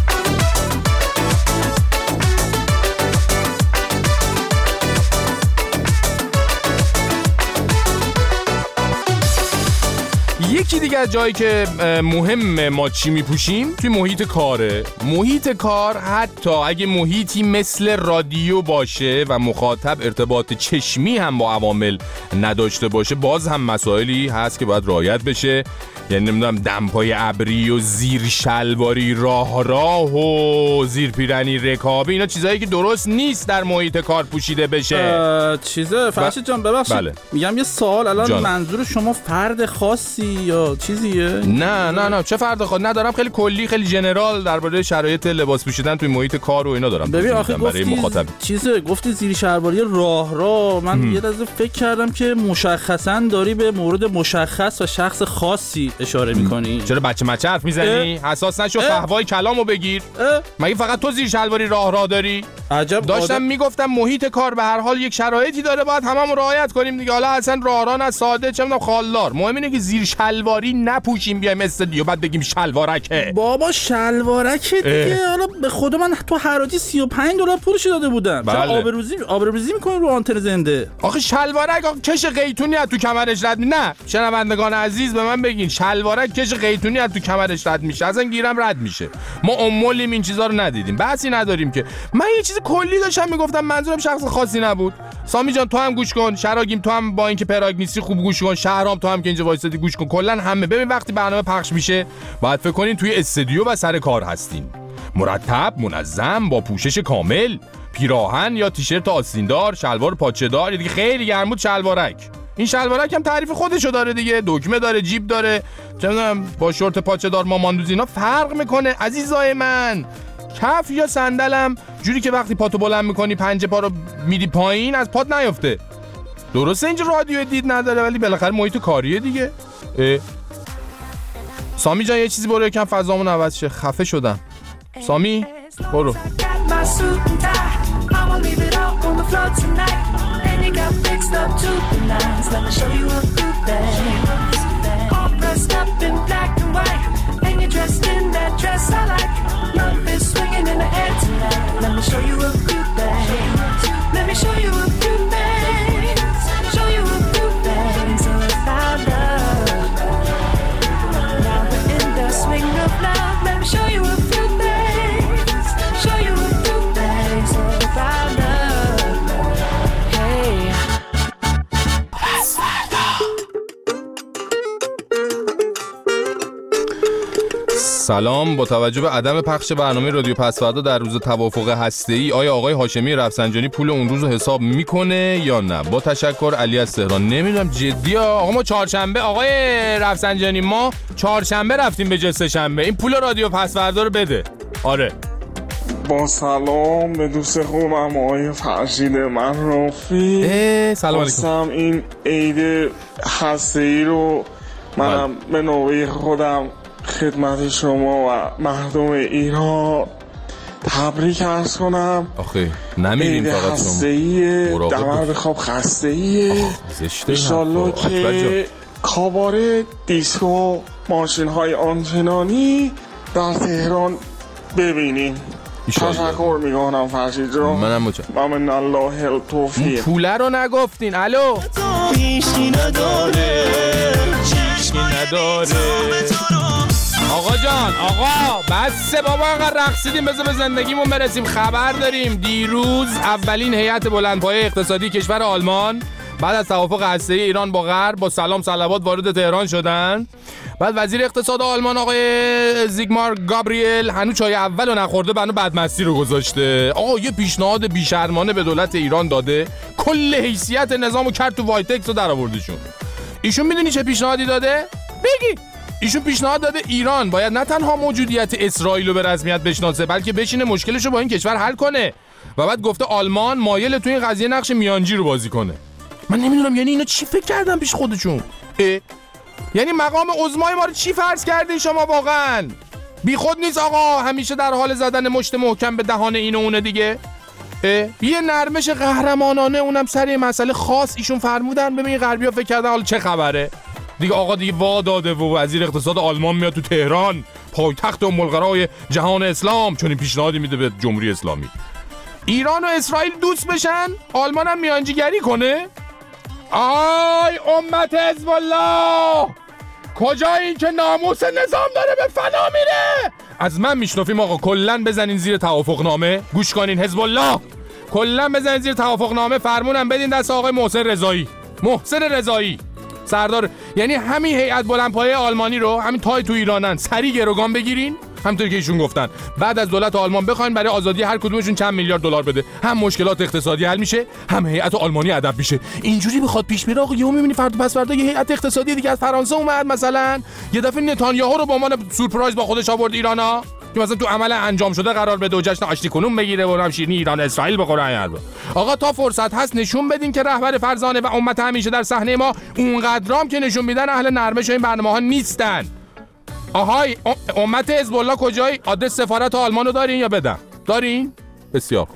یکی دیگه از جایی که مهم ما چی میپوشیم توی محیط کاره. محیط کار حتی اگه محیطی مثل رادیو باشه و مخاطب ارتباط چشمی هم با عوامل نداشته باشه باز هم مسائلی هست که باید رعایت بشه. یعنی نمیدونم دمپای ابری و زیر شلواری راه راه و زیر پیرنی رکابی اینا چیزایی که درست نیست در محیط کار پوشیده بشه. چیزه فرشید جان ببخشید بله. میگم یه سوال الان جان. منظور شما فرد خاصی یا چیزیه؟ نه نه نه چه فرد خاص ندارم، خیلی کلی خیلی جنرال درباره شرایط لباس پوشیدن توی محیط کار و اینا دارم. ببین آخه گفتی چیزه گفتی زیر شلواری راه راه من هم. یه لحظه فکر کردم که مشخصاً داری به مورد مشخص و شخص خاصی اشاره میکنی. چرا بچه مچه حرف میزنی؟ حساس نشو فحوای کلامو بگیر. مگه فقط تو زیر شلواری راه راه داری؟ عجب داشتم آدم... میگفتم محیط کار به هر حال یک شرایطی داره باید هممون رعایت کنیم دیگه. حالا اصلا راه راه نه ساده چه میدونم خالدار، مهم اینه که زیر شلواری نپوشیم بیایم استودیو بعد بگیم شلوارکه. بابا شلوارکه دیگه. حالا به خود من تو حراجی سی و پنج دلار پولش داده بودم. بله. چرا آبروریزی آبروریزی میکنی رو آنتن زنده؟ آخه شلوارک آخه کش قیتونی از تو کمرش رد می نه شنوندگان عزیز به من بگین شلوارک کش قیتونی از تو کمرش رد میشه اصلا گیرم رد میشه. ما امولیم این چیزا رو ندیدیم بحثی نداریم که. من یه چیز کلی داشتم میگفتم منظورم شخص خاصی نبود. سامی جان تو هم گوش کن، شراگیم تو هم با اینکه پراگ نیستی خوب گوش کن، شهرام تو هم که اینجا وایسادی گوش کن، کلا همه ببین وقتی برنامه پخش میشه باید فکر کنین توی استودیو و سر کار هستین، مرتب منظم با پوشش کامل، پیراهن یا تیشرت آستیندار، شلوار پاچه‌دار یا دیگه خیلی گرم بود شلوارک. این شلوارک هم تعریف خودشو داره دیگه، دکمه داره، جیب داره، چه میدونم با شورت پاچه‌دار ماماندوز اینا فرق میکنه عزیزای من. کف یا صندلم جوری که وقتی پاتو بلند میکنی پنجه پا رو میری پایین از پات نیفته. درسته اینجا رادیو دید نداره ولی بالاخره محیط کاریه دیگه. اه. سامی جان یه چیزی برو یکم فضامون عوض شه. خفه شدم. سامی برو. سلام، با توجه به عدم پخش برنامه رادیو پسوردا در روز توافق هسته‌ای آیا آقای هاشمی رفسنجانی پول اون روز رو حساب میکنه یا نه؟ با تشکر، علی از تهران. نمیدونم جدی آقا، ما چهارشنبه آقای رفسنجانی ما چهارشنبه رفتیم به جای سه شنبه. این پول رادیو پسوردا رو بده. آره. با سلام به دوست خوبم آقای فرشید منرافی. سلام علیکم. خواستم این عید هسته‌ای رو منم به نوبه خودم خدمت شما و مردم ایران تبریک عرض کنم. آخه نمیریم فقط شما هسته‌ای دمر بخواب خسته‌ای انشالله که کاباره دیسکو ماشین های آنچنانی در تهران ببینیم. تشکر میکنم فرشید جان. منم مچه من الله التوفیق. پوله رو نگفتین. الو هیچکی نداره هیچکی نداره. آقا جان آقا بسه بابا، انقدر رقصیدیم بذار به زندگیمون برسیم. خبر داریم دیروز اولین هیئت بلندپایه اقتصادی کشور آلمان بعد از توافق هسته‌ای ایران با غرب با سلام صلوات وارد تهران شدن. بعد وزیر اقتصاد آلمان آقای زیگمار گابریل هنوز چای اولو نخورده بنو بدمستی رو گذاشته. آقا یه پیشنهاد بیشرمانه به دولت ایران داده، کل حیثیت نظامو کرد تو وایتکس رو درآوردشون. ایشون میدونی چه پیشنهادی داده؟ بگی. ایشون پیشنهاد داده ایران باید نه تنها موجودیت اسرائیل رو به رسمیت بشناسه بلکه بشینه مشکلش رو با این کشور حل کنه. و بعد گفته آلمان مایل تو این قضیه نقش میانجی رو بازی کنه. من نمیدونم یعنی اینا چی فکر کردن پیش خودشون؟ اه؟ یعنی مقام عظمای ما رو چی فرض کردین شما واقعا؟ بی خود نیست آقا همیشه در حال زدن مشت محکم به دهان این و اونه دیگه. یه نرمش قهرمانانه اونم سر مسئله خاص ایشون فرمودن. ببین غربی‌ها فکر کردن حالا چه خبره دیگه. آقا دیگه وا داده و وزیر اقتصاد آلمان میاد تو تهران پایتخت ام القرای جهان اسلام چون این پیشنهادی میده به جمهوری اسلامی ایران و اسرائیل دوست بشن، آلمان هم میانجیگری کنه. آی امت حزب الله کجا این که ناموس نظام داره به فنا میره؟ از من میشنفیم آقا کلن بزنین زیر توافقنامه. گوش کنین حزب الله کلن بزنین زیر توافقنامه، فرمونم بدین دست آقای محسن رضایی. محسن رضایی سردار، یعنی همین هیئت بلندپایه آلمانی رو همین تای تو ایرانن سری گروگان بگیرین همونطوری که ایشون گفتن. بعد از دولت آلمان بخواین برای آزادی هر کدومشون چند میلیارد دلار بده، هم مشکلات اقتصادی حل میشه هم هیئت آلمانی ادب میشه. اینجوری بخواد پیش بره آقا یهو میبینی فردا پس فردا یه هیئت اقتصادی دیگه از فرانسه اومد مثلا یه دفعه نتانیاهو رو به عنوان سورپرایز با خودش آورد ایرانا که مثلا تو عمل انجام شده قرار بده و جشن آشتی کنون بگیره و هم شیرینی ایران اسرائیل بخوره. آقا تا فرصت هست نشون بدین که رهبر فرزانه و امت همیشه در صحنه ما اونقدرام که نشون میدن اهل نرمش این برنامه‌ها نیستن. آهای امت حزب الله کجایی؟ آدرس سفارت آلمانو دارین یا بدم؟ دارین؟ بسیار.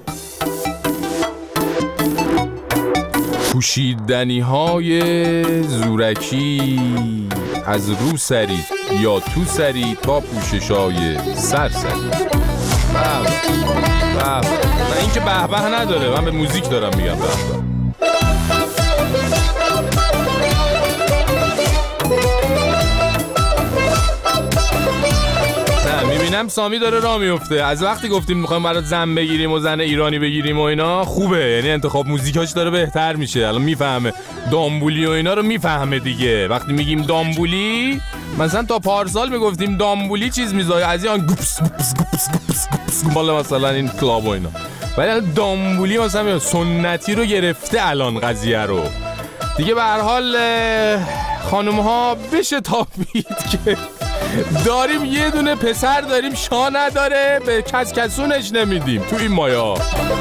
پوشیدنی های زورکی از رو سرید یا تو سرید تا پوشش های سر سرید. بله بله من این که به به نداره، من به موزیک دارم میگم به به. میبینم سامی داره راه میفته. از وقتی گفتیم میخوایم برات زن بگیریم و زن ایرانی بگیریم و اینا خوبه، یعنی انتخاب موزیکاش داره بهتر میشه. الان میفهمه دامبولی و اینا رو میفهمه دیگه. وقتی میگیم دامبولی مثلا تا پارسال میگفتیم دامبولی چیز میذاره از این گوپس گوپس گوپس گوپس گوپس بالا مثلا این کلاب و اینا، ولی دامبولی مثلا سنتی رو گرفته الان قضیه رو دیگه. به هر حال خانم ها بشه تابید که داریم یه دونه پسر داریم شا نداره به کس کسونش نمیدیم تو این مایا.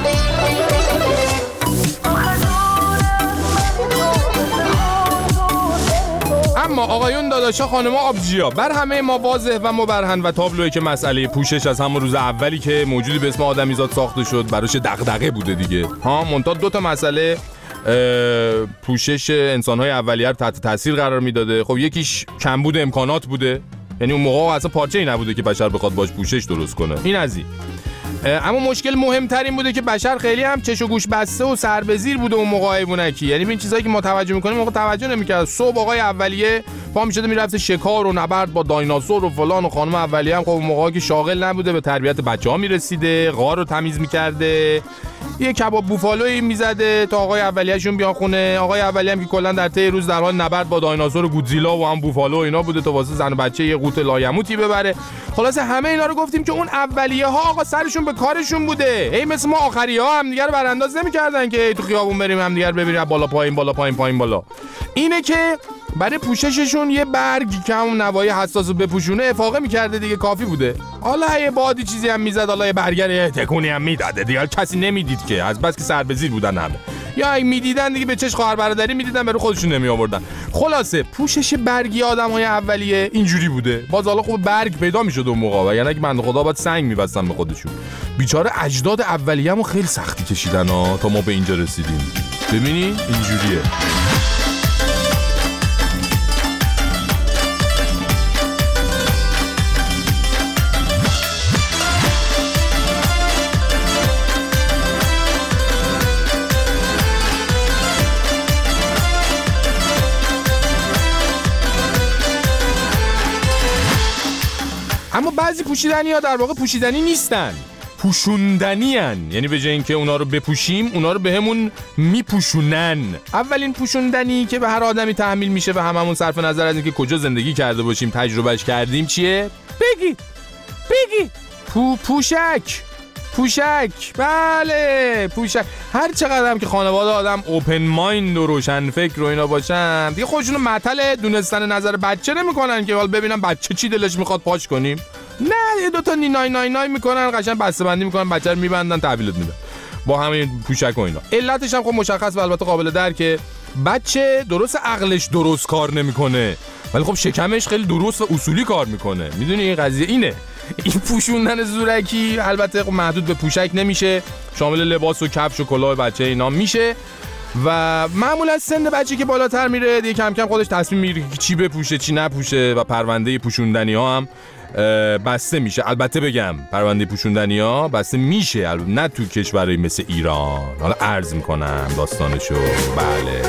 اما آقایون داداشا خانما آبجیا، بر همه ما واضح و مبرهن و تابلوه که مسئله پوشش از همون روز اولی که موجودی به اسم آدمیزاد ساخته شد براش دغدغه بوده دیگه. ها منتها دو تا مسئله پوشش انسان‌های اولیه رو تحت تاثیر قرار میداده. خب یکیش کمبود امکانات بوده، یعنی اون موقع اصلا پارچه‌ای نبوده که بشر بخواد باش پوشش درست کنه. این از این. اما مشکل مهمترین بوده که بشر خیلی هم چش و گوش بسته و سر به زیر بوده اون موقع حیوانکی. یعنی این چیزایی که ما توجه می‌کنیم موقع توجه نمی‌کرد. صبح آقای اولیه پا می‌شده میرفته شکار و نبرد با دایناسور و فلان و خانم اولیه هم خب اون موقعی که شاغل نبوده به تربیت بچه‌ها میرسیده، غار رو تمیز می‌کرده، یه کباب بوفالویی میزده تا آقای اولیه‌شون بیان خونه. آقای اولیه هم که کلا در طی روز در حال نبرد با دایناسور و گودزیلا و هم بوفالو اینا بوده تا واسه زن و بچه یه قوت لایموتی ببره. خلاص همه اینا رو گفتیم که اون اولیه ها آقا سرشون به کارشون بوده. ای مثل ما آخری ها هم دیگه رو برانداز نمی‌کردن که تو خیابون بریم هم دیگه رو ببینیم بالا پایین بالا پایین پایین بالا. اینه که برای پوشششون یه برگ که همون نوای حساسو بپوشونه افاقه می‌کرده دیگه، کافی بوده. حالا یه بادی چیزی هم میزد، حالا یه برگر تکونی هم میداده دیگه، کسی نمیدید که از بس که سر به زیر بودن همه، یا اگه میدیدن دیگه به چش خواهر برادری میدیدن برای خودشون نمی آوردن. خلاصه پوشش برگی آدم‌های اولیه اینجوری بوده. باز حالا خوب برگ پیدا میشد اون موقع، یعنی اگه بنده خدا باید سنگ می‌بستن به خودشون. بیچاره اجداد اولیه‌مو خیلی سختی کشیدن ها تا ما به اینجا رسیدیم. ببینین اینجوریه. اما بعضی پوشیدنی ها در واقع پوشیدنی نیستن، پوشوندنی هن. یعنی به جای اینکه اونا رو بپوشیم اونا رو بهمون میپوشونن. اولین پوشوندنی که به هر آدمی تحمیل میشه و هممون صرف نظر از اینکه کجا زندگی کرده باشیم تجربهش کردیم چیه؟ بگی بگی پو پوشک پوشک بله پوشک. هر چقدر هم که خانواده آدم اوپن مایند و روشن فکر و اینا باشن دیگه خودشونو معطل دونستن نظر بچه نمیکنن که حالا ببینم بچه چی دلش میخواد پاش کنیم. نه یه دوتا نی نای نای نای میکنن، قشنگ بسته بندی میکنن، بچه رو میبندن تحویلت میدن با همین پوشک و اینا. علتش هم خب مشخص و البته قابل درکه. بچه درست عقلش درست کار نمیکنه ولی خب شکمش خیلی درست و اصولی کار میکنه. میدونی این قضیه اینه. این پوشوندن زورکی البته محدود به پوشک نمیشه، شامل لباس و کفش و کلاه بچه اینا میشه و معمولا سن بچه که بالاتر میره دیگه کم کم خودش تصمیم میگیره که چی بپوشه چی نپوشه و پرونده پوشوندنی ها هم بسته میشه. البته بگم پرونده پوشوندنی ها بسته میشه، البته نه تو کشورهای مثل ایران. حالا عرض میکنم داستانشو. بله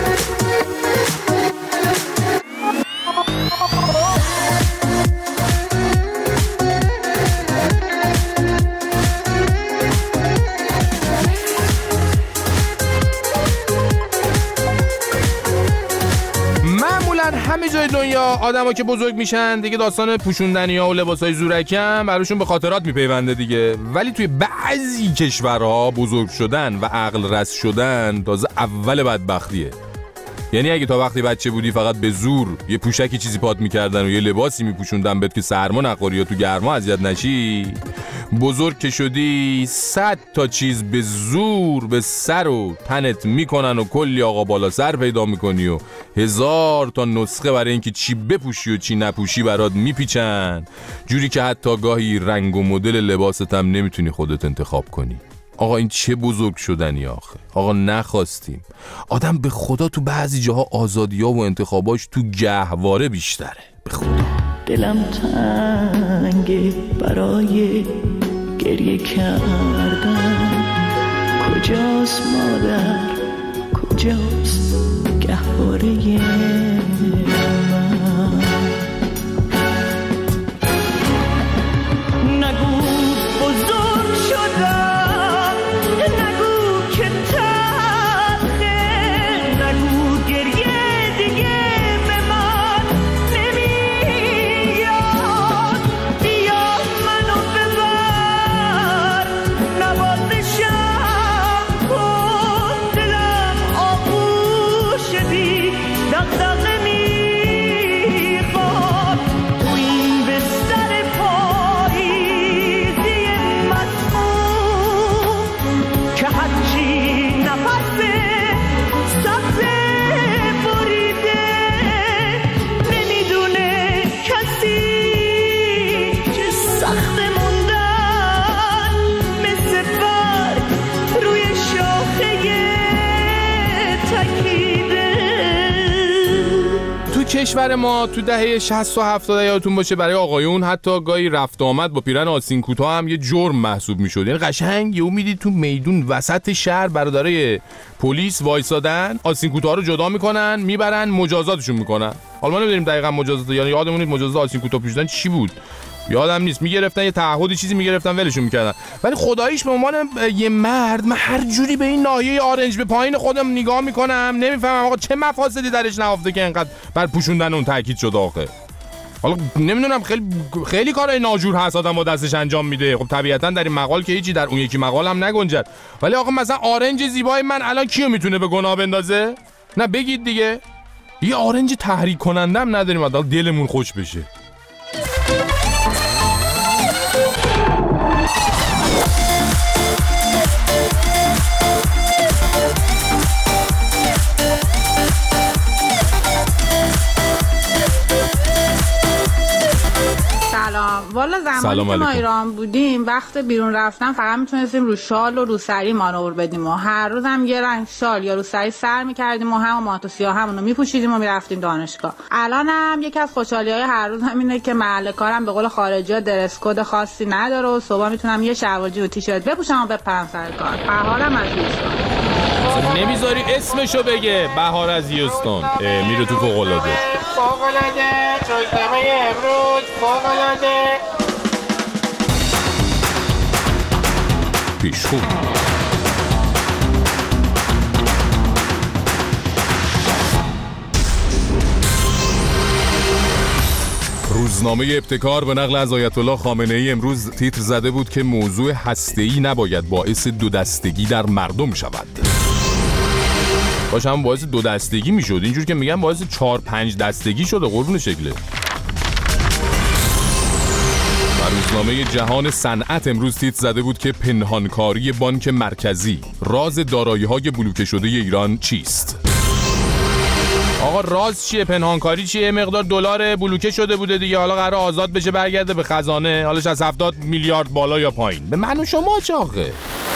همه جای دنیا آدما که بزرگ میشن دیگه داستان پوشوندنی‌ها و لباسای زورکی هم براشون به خاطرات میپیونده دیگه. ولی توی بعضی کشورها بزرگ شدن و عقل رس شدن تازه اول بدبختیه. یعنی اگه تا وقتی بچه بودی فقط به زور یه پوشکی چیزی پات میکردن و یه لباسی میپوشوندن بهت که سرما نخوری یا تو گرما اذیت نشی، بزرگ که شدی صد تا چیز به زور به سر و تنت میکنن و کلی آقا بالا سر پیدا میکنی و هزار تا نسخه برای اینکه چی بپوشی و چی نپوشی برات میپیچن، جوری که حتی گاهی رنگ و مدل لباست هم نمیتونی خودت انتخاب کنی. آقا این چه بزرگ شدنی آخه. آقا نخواستیم. آدم به خدا تو بعضی جاها آزادی‌ها و انتخاباش تو گهواره بیشتره. به خدا دلم تنگه برای گریه کردن. کجاست مادر کجاست گهواره من؟ نگو بزرگ شدم، نگو که تلخه، نگو گریه دیگه به من نمیاد. بیا منو ببر نوازشم کن، دلم آغوش بی دغدغه کشور ما تو دهه شصت و هفتاد یادتون باشه برای آقایون حتی گاهی رفت آمد با پیرن آستین کوتاه هم یه جرم محسوب میشد. یعنی قشنگ یهو میدید تو میدون وسط شهر برادرای پلیس وایسادن، آستین کوتاه رو جدا میکنن، میبرن مجازاتشون میکنن. حالا ما نمیدونیم دقیقاً مجازات، یعنی یادمون نیست مجازات آستین کوتاه پوشیدن چی بود، یادم نیست. میگرفتن یه تعهدی چیزی میگرفتن ولشون میکردن. ولی خداییش به عنوان یه مرد من هر جوری به این ناحیه آرنج به پایین خودم نگاه میکنم نمیفهمم آقا چه مفاسدی درش نهفته که اینقدر بر پوشوندن اون تاکید شده آخه. حالا نمیدونم خیلی خیلی کارهای ناجور هست آدم با دستش انجام میده. خب طبیعتا در این مقال که هیچی، در اون یکی مقال هم نگنجد. ولی آقا مثلا آرنج زیبای من الان کیو میتونه به گناه بندازه؟ نه بگید دیگه. یه آرنج تحریک کننده هم نداریم حداقل دلمون خوش بشه. والا زمانی که ما ایران بودیم وقت بیرون رفتن فقط میتونستیم رو شال و رو سری مانور بدیم و هر روز هم یه رنگ شال یا رو سری سر میکردیم و هم مات و سیاه همونو میپوشیدیم و میرفتیم دانشگاه. الان هم یکی از خوشحالی‌های هر روز هم اینه که محل کارم به قول خارجی‌ها درس کد خاصی نداره و صبح میتونم یه شلوار جین و تیشرت بپوشم و بپرم سر کار. بهارم از یوستون. نمیذاری اسمشو بگه. بهار از یوستون میره تو فوق‌العاده. فوق‌العاده روزنامه امروز فوق‌العاده پیشخون. روزنامه ابتکار به نقل از آیت الله خامنه ای امروز تیتر زده بود که موضوع هسته‌ای نباید باعث دو دستگی در مردم شود. باش هم باعث دو دستگی میشد، اینجور که میگن باعث چهار پنج دستگی شده. قربون شکله. و روزنامه جهان صنعت امروز تیتر زده بود که پنهانکاری بانک مرکزی، راز دارایی‌های بلوکه شده ایران چیست؟ آقا راز چیه؟ پنهانکاری چیه؟ مقدار دلار بلوکه شده بوده دیگه، حالا قرار آزاد بشه برگرده به خزانه، حالش از هفتاد میلیارد بالا یا پایین. به من و شما چه آخه؟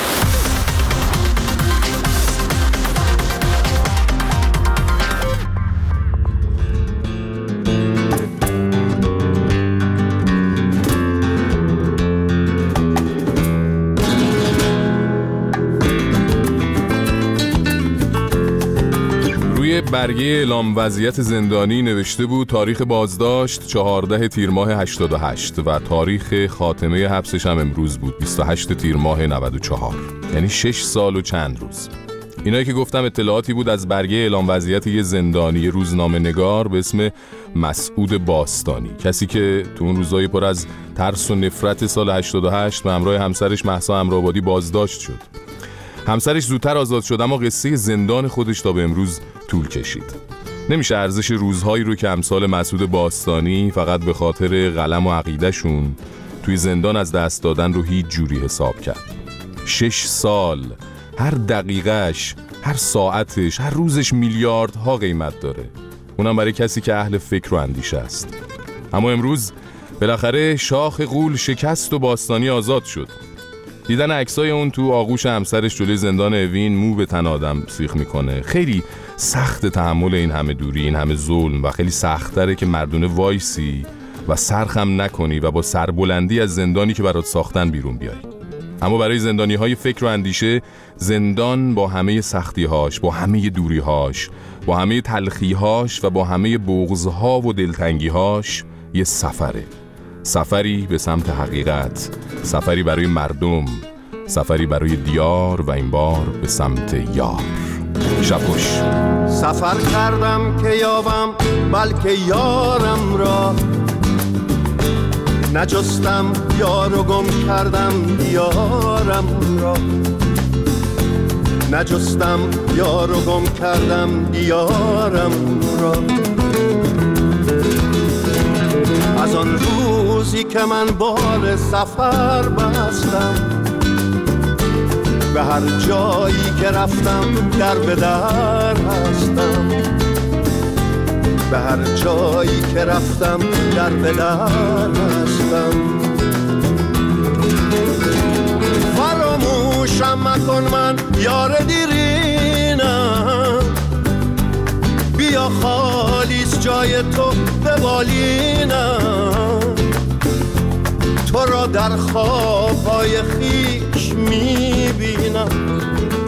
برگه اعلام وضعیت زندانی نوشته بود تاریخ بازداشت چهارده تیر ماه هشتاد و هشت و تاریخ خاتمه حبسش هم امروز بود بیست و هشت تیر ماه نود و چهار، یعنی شش سال و چند روز. اینایی که گفتم اطلاعاتی بود از برگه اعلام وضعیت یه زندانی روزنامه نگار به اسم مسعود باستانی، کسی که تو اون روزای پر از ترس و نفرت سال هشتاد و هشت به همراه همسرش مهسا امرآبادی بازداشت شد. همسرش زودتر آزاد شد اما قصه زندان خودش تا به امروز طول کشید. نمیشه ارزش روزهایی رو که امثال مسعود باستانی فقط به خاطر قلم و عقیدهشون توی زندان از دست دادن رو هیچ جوری حساب کرد. شش سال، هر دقیقهش، هر ساعتش، هر روزش میلیاردها قیمت داره، اونم برای کسی که اهل فکر و اندیشه است. اما امروز بالاخره شاخ غول شکست و باستانی آزاد شد. دیدن عکسای اون تو آغوش همسرش جلوی زندان اوین مو به تن آدم سیخ میکنه. خیلی سخت تحمل این همه دوری، این همه ظلم و خیلی سخت‌تره که مردونه وایسی و سرخم نکنی و با سربلندی از زندانی که برات ساختن بیرون بیای. اما برای زندانی‌های فکر و اندیشه زندان با همه سختی‌هاش، با همه دوری‌هاش، با همه تلخی‌هاش و با همه بغض‌ها و دلتنگی‌هاش یه سفره. سفری به سمت حقیقت، سفری برای مردم، سفری برای دیار و این بار به سمت یار. شبوش سفر کردم که یابم بلکه یارم را، نجستم یار و گم کردم دیارم را، نجستم یار و گم کردم دیارم را. از آن روزی که من بال سفر بستم، به هر جایی که رفتم در به در هستم، به هر جایی که رفتم در به در هستم. فراموشم مکن من یار دیرینم، بیا خالیس جای بالای تو ببالینم، تو را در خوابهای خیش میبینم.